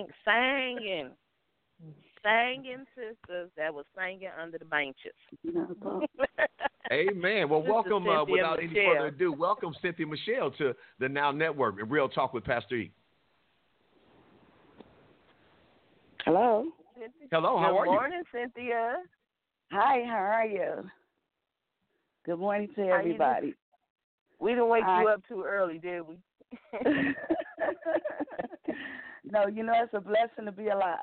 Singing sisters that was singing under the benches. Amen. Well, Sister welcome, Cynthia without any Michelle. further ado, welcome Cynthia Michelle to the Now Network and Real Talk with Pastor E. Hello. Hello, how are you? Good morning, Cynthia. Hi, how are you? Good morning to everybody. We didn't wake you up too early, did we? No, it's a blessing to be alive.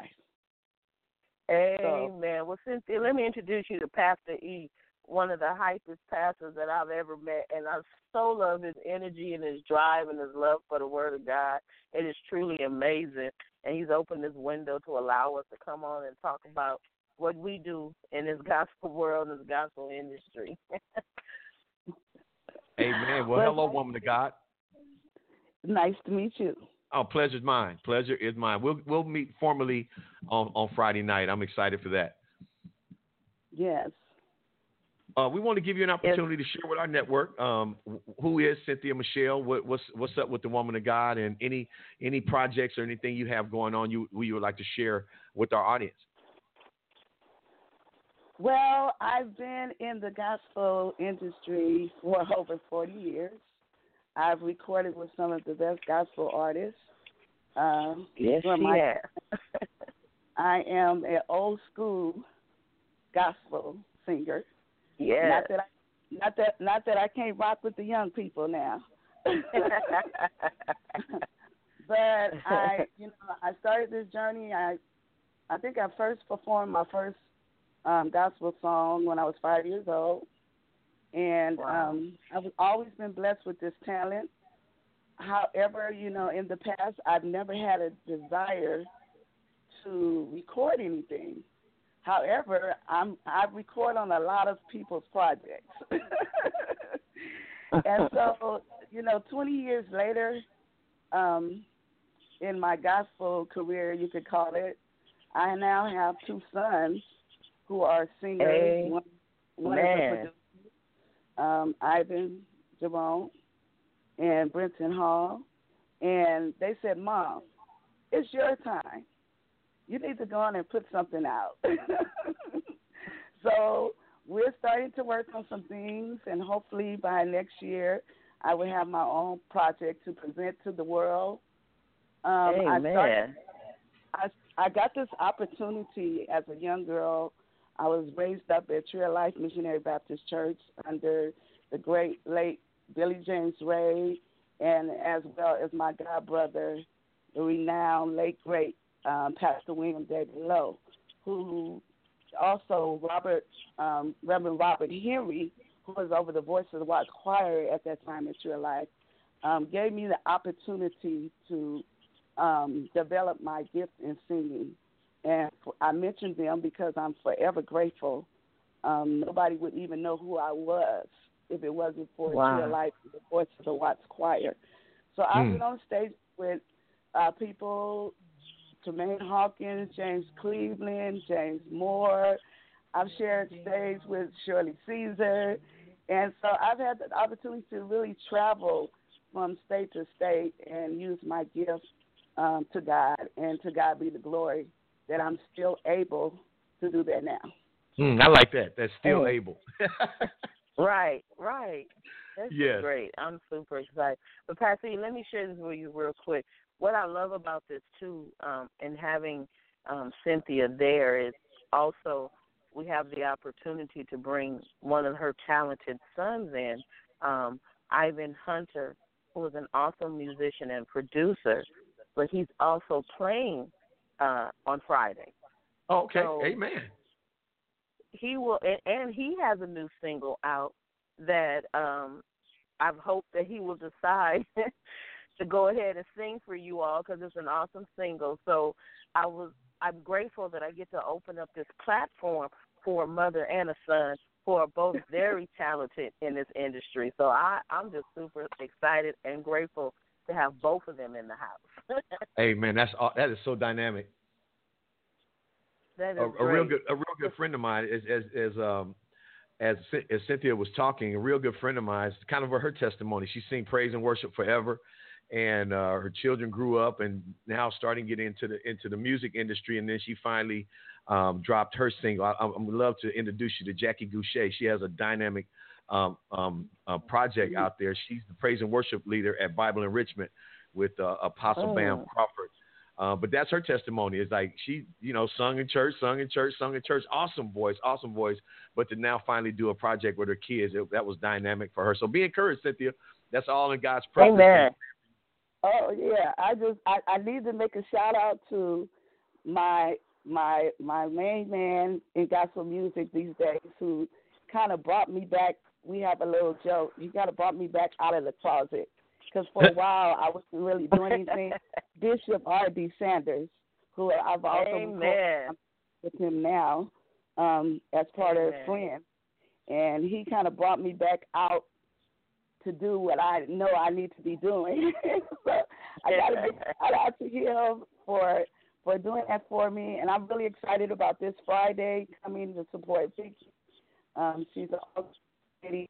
Amen. Well, Cynthia, let me introduce you to Pastor E, one of the hypest pastors that I've ever met, and I so love his energy and his drive and his love for the Word of God. It is truly amazing, and he's opened this window to allow us to come on and talk about what we do in this gospel world, in this gospel industry. Amen. Well, hello, woman of God. Nice to meet you. Oh, pleasure's mine. Pleasure is mine. We'll meet formally on Friday night. I'm excited for that. Yes. We want to give you an opportunity to share with our network. Who is Cynthia Michelle? What's up with the woman of God, and any projects or anything you have going on you would like to share with our audience? Well, I've been in the gospel industry for over 40 years. I've recorded with some of the best gospel artists. Yes, she has. I am an old school gospel singer. Yeah. Not that I can't rock with the young people now. But I started this journey. I think I first performed my first gospel song when I was 5 years old, and wow. I've always been blessed with this talent. However, in the past, I've never had a desire to record anything. However, I record on a lot of people's projects. And so, 20 years later, in my gospel career, you could call it, I now have 2 sons who are singers. One is a producer. Ivan Jerome and Brenton Hall, and they said, Mom, it's your time. You need to go on and put something out. So we're starting to work on some things, and hopefully by next year I will have my own project to present to the world. Amen. I got this opportunity as a young girl. I was raised up at Tree of Life Missionary Baptist Church under the great late Billy James Ray, and as well as my god brother, the renowned late great Pastor William David Lowe, who also Reverend Robert Henry, who was over the Voice of the Watts Choir at that time at Tree of Life, gave me the opportunity to develop my gift in singing. And I mentioned them because I'm forever grateful. Nobody would even know who I was if it wasn't for Tree of Life, the Voice of the Watts Choir. So I've been on stage with people, Tremaine Hawkins, James Cleveland, James Moore. I've shared stage with Shirley Caesar. And so I've had the opportunity to really travel from state to state and use my gifts to God, and to God be the glory that I'm still able to do that now. I like that. That's still able. Right. That's great. I'm super excited. But, Pastor, let me share this with you real quick. What I love about this, too, and having Cynthia there is also we have the opportunity to bring one of her talented sons in, Ivan Hunter, who is an awesome musician and producer, but he's also playing on Friday. Okay, so amen. He will, and he has a new single out that I've hoped that he will decide to go ahead and sing for you all because it's an awesome single. So I'm grateful that I get to open up this platform for a mother and a son who are both very talented in this industry. So I'm just super excited and grateful to have both of them in the house. Amen. That is so dynamic. That is a real good friend of mine, as Cynthia was talking, a real good friend of mine, kind of her testimony. She sang praise and worship forever, and her children grew up and now starting to get into the music industry. And then she finally dropped her single. I would love to introduce you to Jackie Goucher. She has a dynamic project out there. She's the praise and worship leader at Bible Enrichment with Apostle Bam Crawford. But that's her testimony. It's like she, sung in church. Awesome voice. But to now finally do a project with her kids, that was dynamic for her. So be encouraged, Cynthia. That's all in God's purpose. Amen. Oh yeah, I need to make a shout out to my main man in gospel music these days, who kind of brought me back. We have a little joke. He kind of brought me back out of the closet. Because for a while I wasn't really doing anything. Bishop R.D. Sanders, who I've also recorded with him now as part of a friend, and he kind of brought me back out to do what I know I need to be doing. So I got to give shout out to him for doing that for me, and I'm really excited about this Friday coming to support Vicky. She's an awesome lady.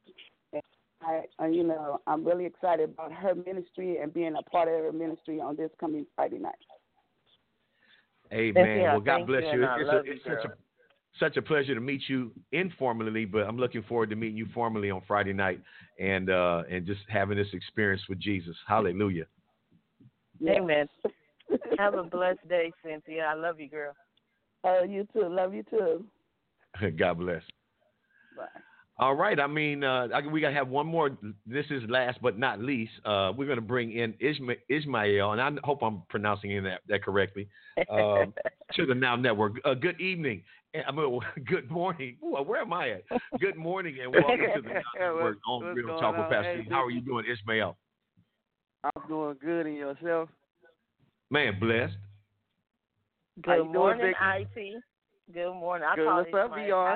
I'm really excited about her ministry and being a part of her ministry on this coming Friday night. Amen. Well, God bless you. It's such a pleasure to meet you informally, but I'm looking forward to meeting you formally on Friday night and just having this experience with Jesus. Hallelujah. Amen. Have a blessed day, Cynthia. I love you, girl. Oh, you too. Love you too. God bless. Bye. All right. We got to have one more. This is last but not least. We're going to bring in Ishmael, and I hope I'm pronouncing that correctly, to the Now Network. Good evening. Good morning. Ooh, where am I at? Good morning, and welcome to the Now Network on Real Talk with Pastor. How are you doing, Ishmael? I'm doing good, and yourself? Man, blessed. Good morning, IT. Good morning. What's up, VR?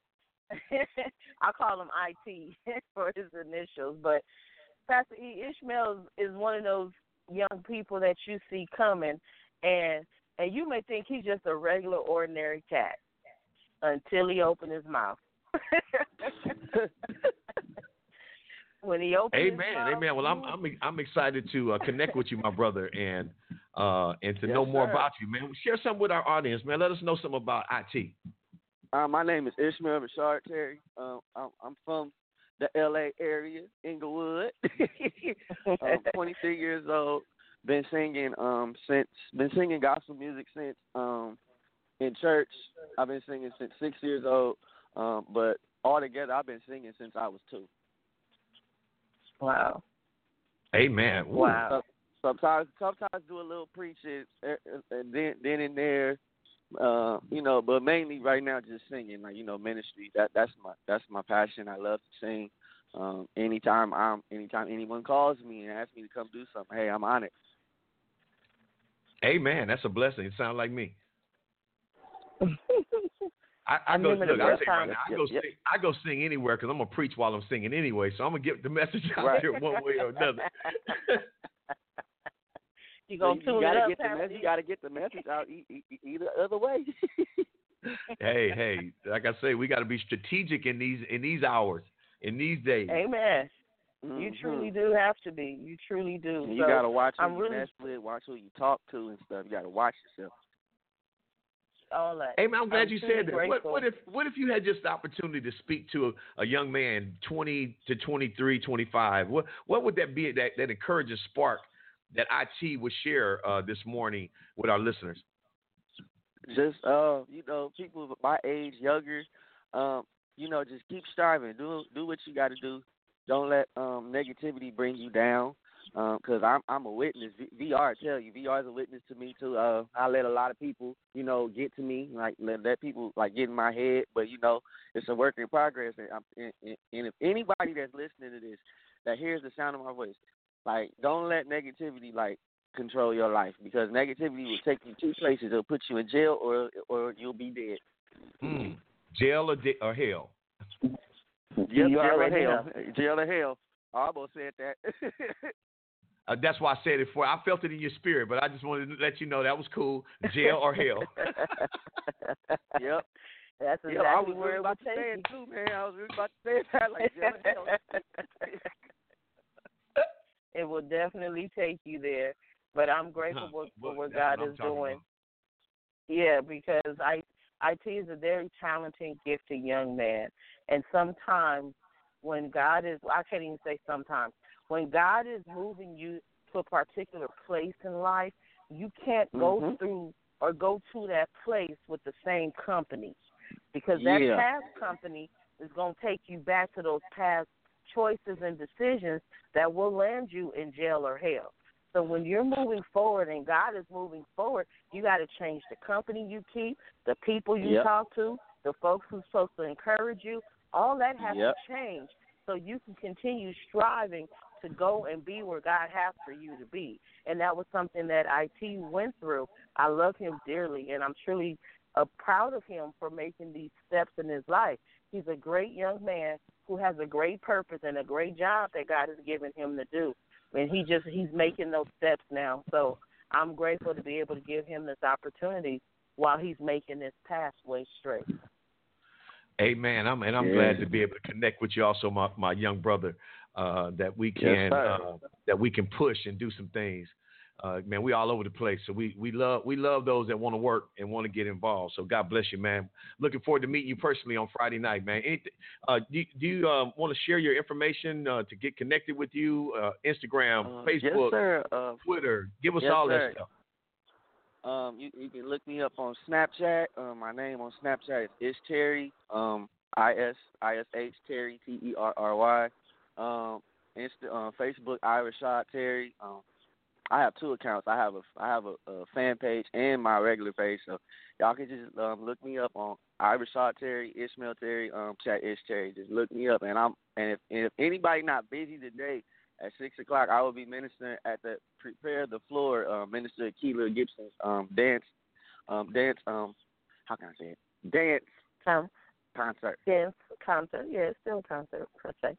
I call him IT for his initials, but Pastor E. Ishmael is one of those young people that you see coming, and you may think he's just a regular, ordinary cat until he opens his mouth. when he opens his Amen. mouth. Amen. Well, I'm excited to connect with you, my brother, and to know more about you, man. Share something with our audience, man. Let us know something about IT. My name is Ishmael Rashard Terry. I'm from the LA area, Inglewood. 23 years old. Been singing gospel music since in church. I've been singing since 6 years old. But altogether, I've been singing since I was 2. Wow. Amen. Ooh. Wow. Sometimes do a little preaching, and then and there, but mainly right now just singing, like ministry. That's my passion. I love to sing. Anytime anyone calls me and asks me to come do something, hey, I'm on it. Amen. That's a blessing. It sounds like me. I go remember look. the I first say right time- now. I go sing anywhere because I'm gonna preach while I'm singing anyway. So I'm gonna get the message out there one way or another. You gonna tune it gotta up, get the message. You gotta get the message out either other way. Hey, like I say, we got to be strategic in these hours, in these days. Amen. Mm-hmm. You truly do have to be. You truly do. And you gotta watch who I'm you really mess with, watch who you talk to and stuff. You gotta watch yourself. all that. Hey, man, I'm glad you said that. Grateful. What if you had just the opportunity to speak to a young man, 20 to 23, 25? What would that be? That encouraging spark that IT would share this morning with our listeners? Just people my age, younger, just keep striving. Do what you got to do. Don't let negativity bring you down. Because I'm a witness. VR, I tell you, VR is a witness to me too. I let a lot of people, get to me, like let people like get in my head. But it's a work in progress. And if anybody that's listening to this that hears the sound of my voice, like don't let negativity like control your life, because negativity will take you 2 places. It'll put you in jail or you'll be dead. Jail or hell? Yep, jail or hell. Jail or hell. I almost said that. That's why I said it for. I felt it in your spirit, but I just wanted to let you know that was cool. Jail or hell. Yep. That's exactly I was where really it about would to say take it too, man. I was really about to say that, like jail or hell. It will definitely take you there. But I'm grateful for what God is doing. Yeah, because IT is a very talented, gifted young man. And sometimes when God is, I can't even say sometimes, when God is moving you to a particular place in life, you can't go through or go to that place with the same company, because that past company is going to take you back to those past choices and decisions that will land you in jail or hell. So when you're moving forward and God is moving forward, you got to change the company you keep, the people you talk to, the folks who's supposed to encourage you. All that has to change so you can continue striving to go and be where God has for you to be. And that was something that IT went through. I love him dearly, and I'm truly proud of him for making these steps in his life. He's a great young man who has a great purpose and a great job that God has given him to do. And he's making those steps now. So I'm grateful to be able to give him this opportunity while he's making this pathway straight. Amen. I'm glad to be able to connect with you also, my young brother, that we can push and do some things. Man, we all over the place. So we love those that want to work and want to get involved. So God bless you, man. Looking forward to meeting you personally on Friday night, man. Do you want to share your information to get connected with you? Instagram, Facebook, Twitter. Give us all that stuff. You can look me up on Snapchat. My name on Snapchat is Terry, ISISH Terry, TERRY. Facebook, Irashad Terry. I have 2 accounts. I have a fan page and my regular page, so y'all can just look me up on Irashad Terry, Ishmael Terry, chat Ish Terry. Just look me up, and if anybody not busy today at 6:00, I will be ministering at the Prepare the Floor, Minister Keela Gibson's dance. How can I say it? Dance concert. Dance concert. Yeah, it's still a concert per se.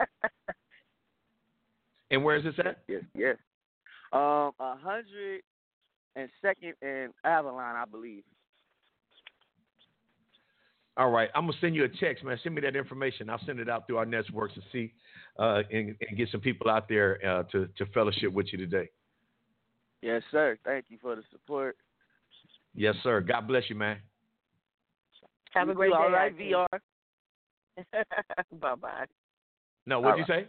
And where is this at? Yes. 102nd and Avalon, I believe. All right, I'm gonna send you a text, man. Send me that information. I'll send it out through our networks to see and get some people out there to fellowship with you today. Yes, sir. Thank you for the support. Yes, sir. God bless you, man. Have a great day. All right, VR. Bye-bye. No, what'd you say?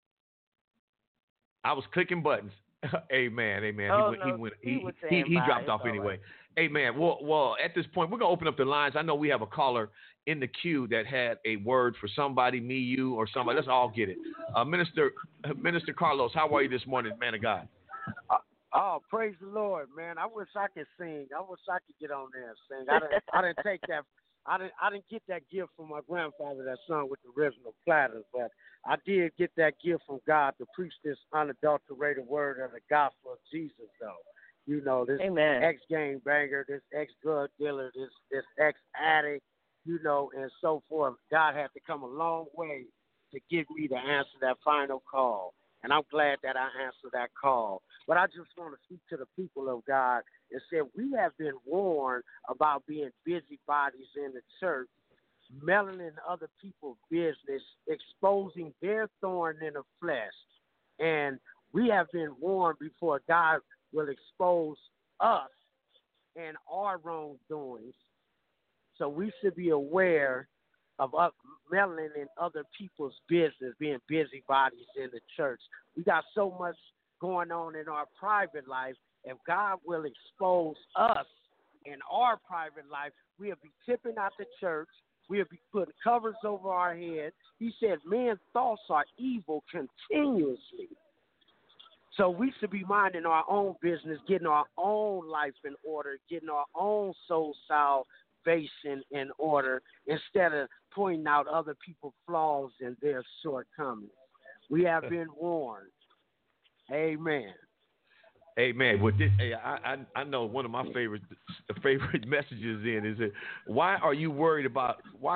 I was clicking buttons. Amen. Oh, He dropped off anyway. Right. Amen. Well, at this point, we're gonna open up the lines. I know we have a caller in the queue that had a word for somebody, me, you, or somebody. Let's all get it. Minister Carlos, how are you this morning, man of God? Oh, praise the Lord, man. I wish I could sing. I wish I could get on there and sing. I didn't take that. I didn't get that gift from my grandfather that sung with the original platters, but I did get that gift from God to preach this unadulterated word of the gospel of Jesus, though. You know, this ex-gang banger, this ex-drug dealer, this ex-addict, you know, and so forth. God had to come a long way to get me to answer that final call. And I'm glad that I answered that call. But I just want to speak to the people of God and say we have been warned about being busybodies in the church, meddling in other people's business, exposing their thorn in the flesh. And we have been warned before God will expose us and our wrongdoings. So we should be aware of us meddling in other people's business, being busybodies in the church. We got so much going on in our private life. If God will expose us in our private life, we'll be tipping out the church. We'll be putting covers over our head. He said men's thoughts are evil continuously. So we should be minding our own business, getting our own life in order, getting our own soul salvation in order, instead of pointing out other people's flaws and their shortcomings. We have been warned. Amen. Amen. Well, I know one of my favorite messages is that why are you worried about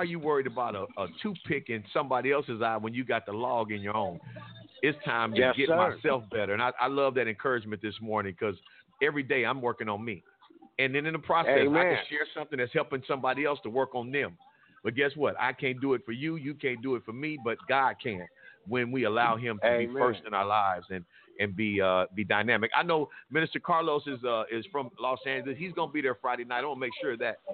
a toothpick in somebody else's eye when you got the log in your own? It's time to get myself better. And I love that encouragement this morning because every day I'm working on me. And then in the process, I can share something that's helping somebody else to work on them. But guess what? I can't do it for you. You can't do it for me, but God can when we allow him to be first in our lives and be dynamic. I know Minister Carlos is from Los Angeles. He's going to be there Friday night. I want to make sure of that.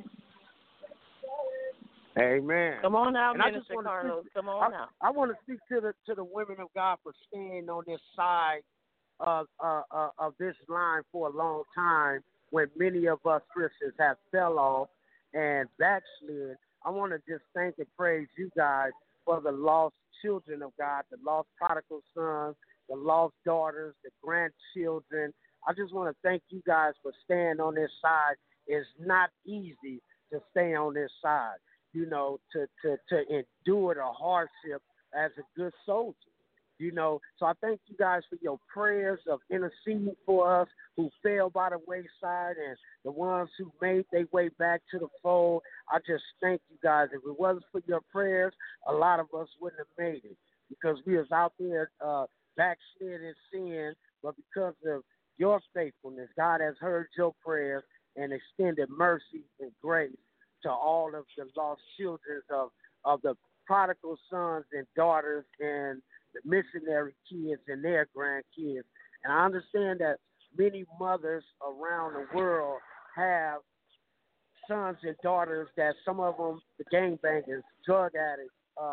Amen. Come on out, Minister Carlos. Come on out. I want to speak to the women of God for staying on this side of this line for a long time when many of us Christians have fell off and backslid. I want to just thank and praise you guys for the lost children of God, the lost prodigal sons, the lost daughters, the grandchildren. I just want to thank you guys for staying on this side. It's not easy to stay on this side, you know, to endure the hardship as a good soldier, you know. So I thank you guys for your prayers of interceding for us who fell by the wayside and the ones who made their way back to the fold. I just thank you guys. If it wasn't for your prayers, a lot of us wouldn't have made it because we was out there backslid in sin, but because of your faithfulness, God has heard your prayers and extended mercy and grace to all of the lost children of the prodigal sons and daughters and the missionary kids and their grandkids. And I understand that many mothers around the world have sons and daughters that some of them, the gangbangers, drug addicts,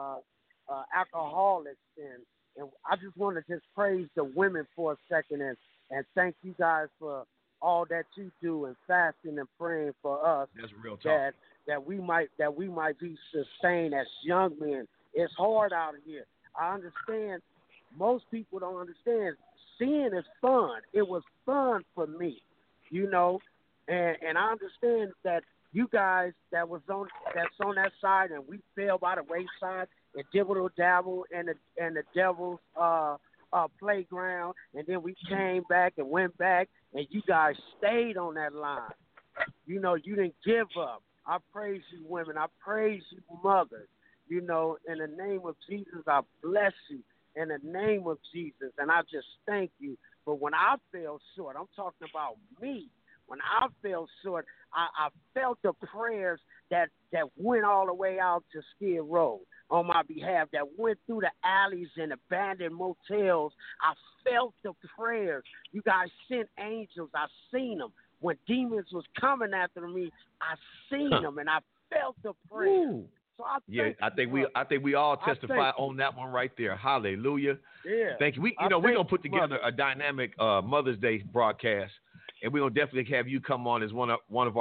alcoholics, and I just want to just praise the women for a second and thank you guys for all that you do and fasting and praying for us. That's real talk. That we might be sustained as young men. It's hard out here. I understand. Most people don't understand. Sin is fun. It was fun for me, you know, and I understand that you guys that's on that side and we fell by the wayside and dibble dabble in the devil's playground, and then we came back and went back, and you guys stayed on that line. You know, you didn't give up. I praise you, women. I praise you, mothers. You know, in the name of Jesus, I bless you in the name of Jesus, and I just thank you. But when I fell short, I'm talking about me. when I fell short, I felt the prayers that went all the way out to Skid Row on my behalf, that went through the alleys and abandoned motels. I felt the prayers. You guys sent angels. I seen them. When demons was coming after me, I seen them, and I felt the prayers. Ooh. So I think we all testify on that one right there. Hallelujah. Yeah. Thank you. We're gonna put together a dynamic Mother's Day broadcast, and we're gonna definitely have you come on as one of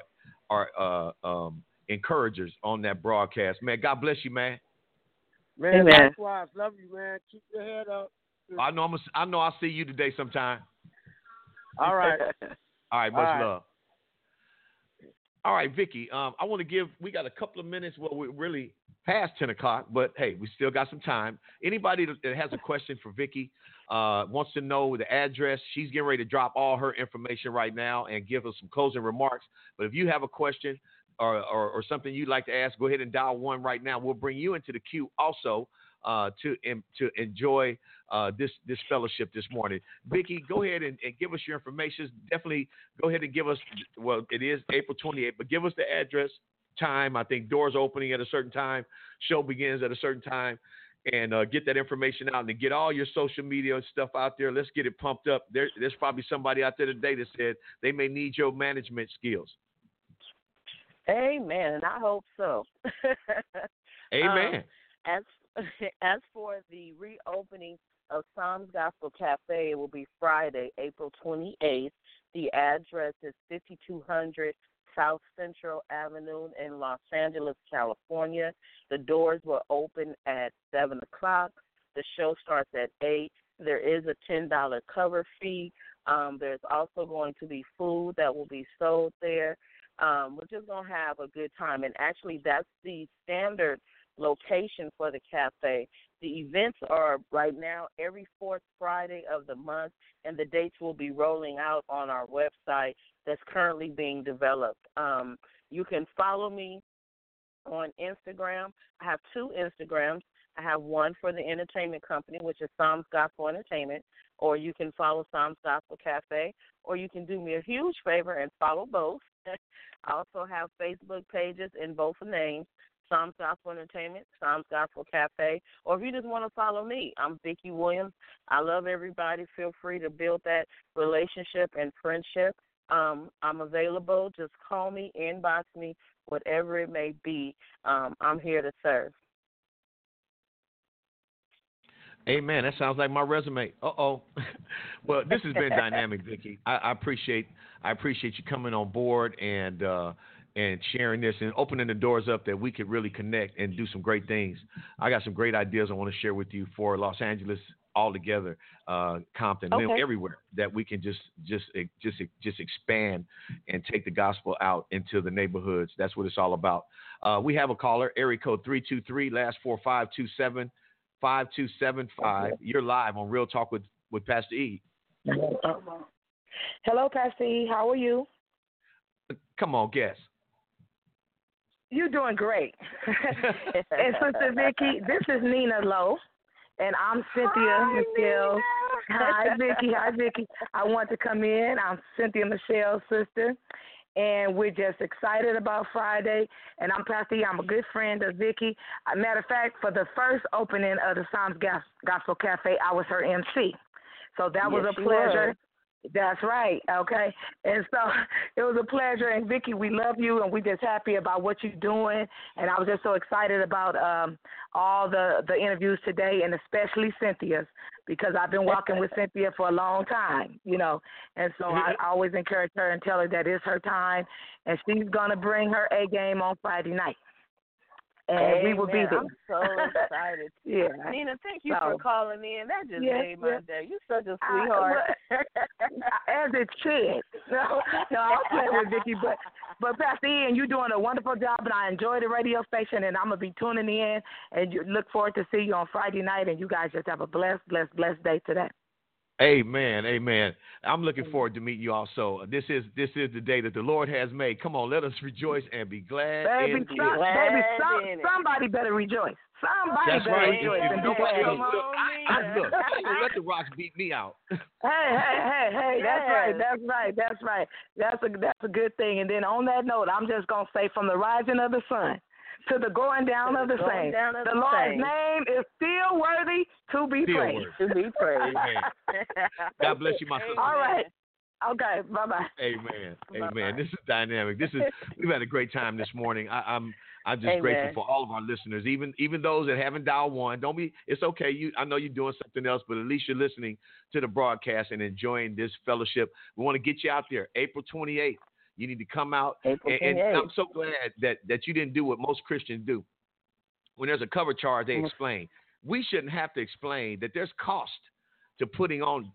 our encouragers on that broadcast. Man, God bless you, man. Man, Amen. Likewise. Love you, man. Keep your head up. I know I'll see you today sometime. All right. All right, much All right. love. All right, Vicky, we got a couple of minutes. Well, we're really past 10 o'clock, but hey, we still got some time. Anybody that has a question for Vicky, wants to know the address, she's getting ready to drop all her information right now and give us some closing remarks. But if you have a question or something you'd like to ask, go ahead and dial 1 right now. We'll bring you into the queue also to enjoy this fellowship this morning. Vicky, go ahead and give us your information. Definitely go ahead and give us, well, it is April 28th, but give us the address, time. I think doors opening at a certain time, show begins at a certain time, and get that information out and get all your social media and stuff out there. Let's get it pumped up. There's probably somebody out there today that said they may need your management skills. Amen, and I hope so. Amen. As for the reopening of Psalms Gospel Cafe, it will be Friday, April 28th. The address is 5200 South Central Avenue in Los Angeles, California. The doors will open at 7 o'clock. The show starts at 8. There is a $10 cover fee. There's also going to be food that will be sold there. We're just going to have a good time. And actually, that's the standard location for the cafe. The events are right now every fourth Friday of the month, and the dates will be rolling out on our website that's currently being developed. You can follow me on Instagram. I have 2 Instagrams. I have one for the entertainment company, which is Psalms Gospel Entertainment, or you can follow Psalms Gospel Cafe, or you can do me a huge favor and follow both. I also have Facebook pages in both names, Psalms Gospel Entertainment, Psalms Gospel Cafe, or if you just want to follow me, I'm Vicky Williams. I love everybody. Feel free to build that relationship and friendship. I'm available. Just call me, inbox me, whatever it may be. I'm here to serve. Amen. That sounds like my resume. Uh-oh. Well, this has been dynamic, Vicky. I appreciate you coming on board and sharing this and opening the doors up that we could really connect and do some great things. I got some great ideas I want to share with you for Los Angeles altogether, Compton, everywhere that we can just expand and take the gospel out into the neighborhoods. That's what it's all about. We have a caller, area code 323, last 4527. 5275. You're live on Real Talk with Pastor E. Hello, Pastor E. How are you? Come on, guess. You're doing great. And Sister Vicky, this is Nina Lowe, and I'm Cynthia Michelle. Hi, Vicky. Hi, Vicky. I want to come in. I'm Cynthia Michelle's sister. And we're just excited about Friday. And I'm Pastor E. I'm a good friend of Vicky. Matter of fact, for the first opening of the Psalms Gospel Cafe, I was her MC. So that was a pleasure. That's right, okay. And so it was a pleasure. And, Vicky, we love you, and we're just happy about what you're doing. And I was just so excited about all the interviews today, and especially Cynthia's, because I've been walking with Cynthia for a long time, you know. And so I always encourage her and tell her that it's her time, and she's going to bring her A game on Friday night. And Amen. We will be there. I'm so excited. Yeah. Nina, thank you for calling in. That just made my day. You're such a sweetheart. As it should. No, I'm playing with Vicky, but Pastor Ian, you're doing a wonderful job, and I enjoy the radio station, and I'm going to be tuning in, and look forward to see you on Friday night, and you guys just have a blessed day today. Amen. Amen. I'm looking forward to meet you also. This is the day that the Lord has made. Come on, let us rejoice and be glad. Baby, somebody better rejoice. Somebody That's better right. rejoice If and be nobody glad. else, look, I ain't gonna let the rocks beat me out. Hey, Yes. that's right. That's a good thing. And then on that note, I'm just gonna say, from the rising of the sun to the going down of the same, the Lord's name is still worthy to be praised. To be praised. Amen. God bless you, my sister. All right. Okay. Bye-bye. Amen. Bye-bye. Amen. This is dynamic. We've had a great time this morning. I'm just Amen. grateful for all of our listeners, even those that haven't dialed one. It's okay. I know you're doing something else, but at least you're listening to the broadcast and enjoying this fellowship. We want to get you out there. April 28th. You need to come out. And I'm so glad that you didn't do what most Christians do. When there's a cover charge, they explain. We shouldn't have to explain that there's cost to putting on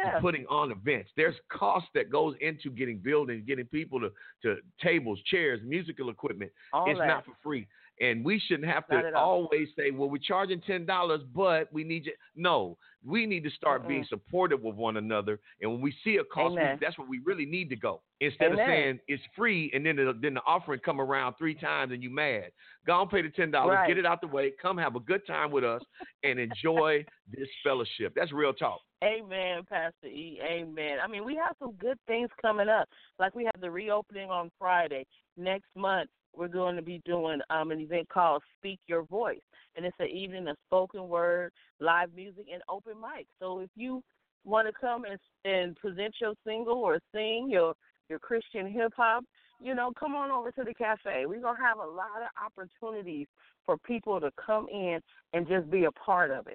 events. There's cost that goes into getting buildings, getting people to tables, chairs, musical equipment. It's not for free. And we shouldn't have to always say, well, we're charging $10, but we need you. No, we need to start being supportive of one another. And when we see a cost, that's where we really need to go. Instead of saying it's free and then the offering come around 3 times and you mad. Go on, pay the $10, get it out the way, come have a good time with us and enjoy this fellowship. That's real talk. Amen, Pastor E. Amen. I mean, we have some good things coming up. Like we have the reopening on Friday. Next month, we're going to be doing an event called Speak Your Voice. And it's an evening of spoken word, live music, and open mic. So if you want to come and present your single or sing your Christian hip-hop, come on over to the cafe. We're going to have a lot of opportunities for people to come in and just be a part of it.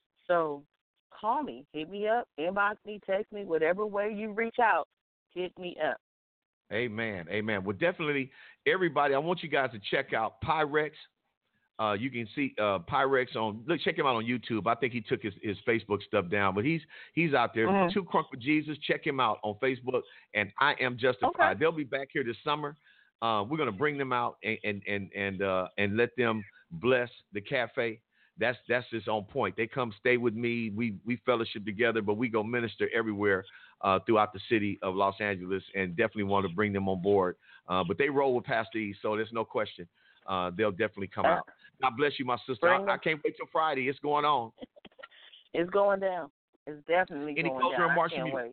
So call me, hit me up, inbox me, text me, whatever way you reach out, hit me up. Amen. Amen. Well, definitely, everybody, I want you guys to check out Pyrex. You can see Pyrex check him out on YouTube. I think he took his Facebook stuff down, but he's out there. Too Crunk with Jesus. Check him out on Facebook. And I Am Justified. Okay. They'll be back here this summer. We're going to bring them out and let them bless the cafe. That's just on point. They come stay with me. We fellowship together, but we go minister everywhere throughout the city of Los Angeles, and definitely want to bring them on board. But they roll with Pastor E, so there's no question. They'll definitely come out. God bless you, my sister. I can't wait till Friday. It's going on. It's going down. It's definitely Any going closing down. remarks I can't from you?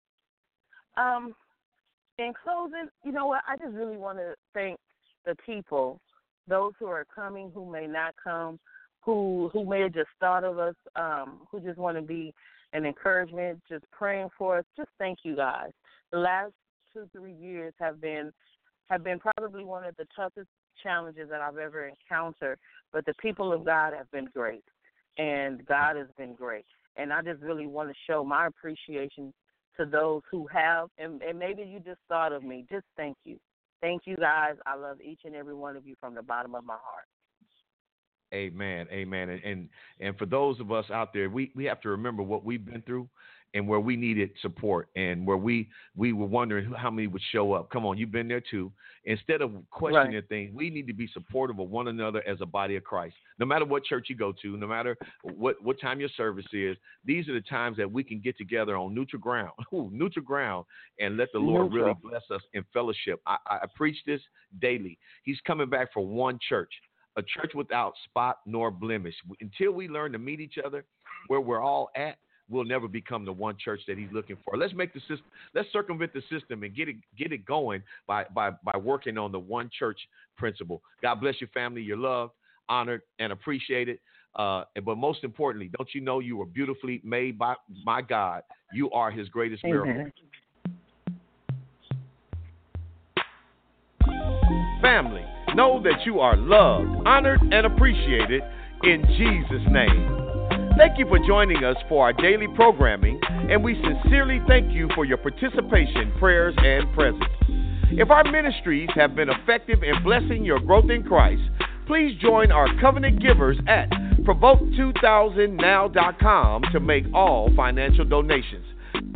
wait. In closing, you know what? I just really want to thank the people, those who are coming, who may not come, who may have just thought of us, who just want to be an encouragement, just praying for us. Just thank you guys. The last 2-3 years have been probably one of the toughest challenges that I've ever encountered, but the people of God have been great, and God has been great. And I just really want to show my appreciation to those who have, and maybe you just thought of me. Just thank you. Thank you, guys. I love each and every one of you from the bottom of my heart. Amen. Amen. And for those of us out there, we have to remember what we've been through and where we needed support and where we were wondering how many would show up. Come on, you've been there too. Instead of questioning things, we need to be supportive of one another as a body of Christ. No matter what church you go to, no matter what time your service is, these are the times that we can get together on neutral ground, and let the Lord really bless us in fellowship. I preach this daily. He's coming back for one church. A church without spot nor blemish. Until we learn to meet each other where we're all at, we'll never become the one church that he's looking for. Let's make the system. Let's circumvent the system and get it going by working on the one church principle. God bless your family. You're loved, honored, and appreciated. But most importantly, don't you know you were beautifully made by my God? You are his greatest miracle. Family. Know that you are loved, honored, and appreciated in Jesus' name. Thank you for joining us for our daily programming, and we sincerely thank you for your participation, prayers, and presence. If our ministries have been effective in blessing your growth in Christ, please join our covenant givers at Provoke2000now.com to make all financial donations.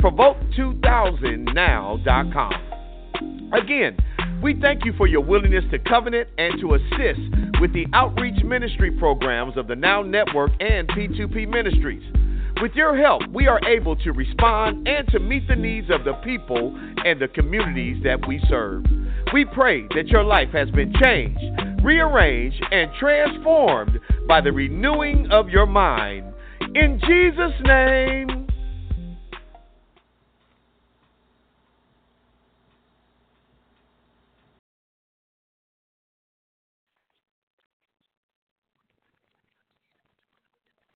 Provoke2000now.com. Again, we thank you for your willingness to covenant and to assist with the outreach ministry programs of the Now Network and P2P Ministries. With your help, we are able to respond and to meet the needs of the people and the communities that we serve. We pray that your life has been changed rearranged, and transformed by the renewing of your mind. In Jesus' name.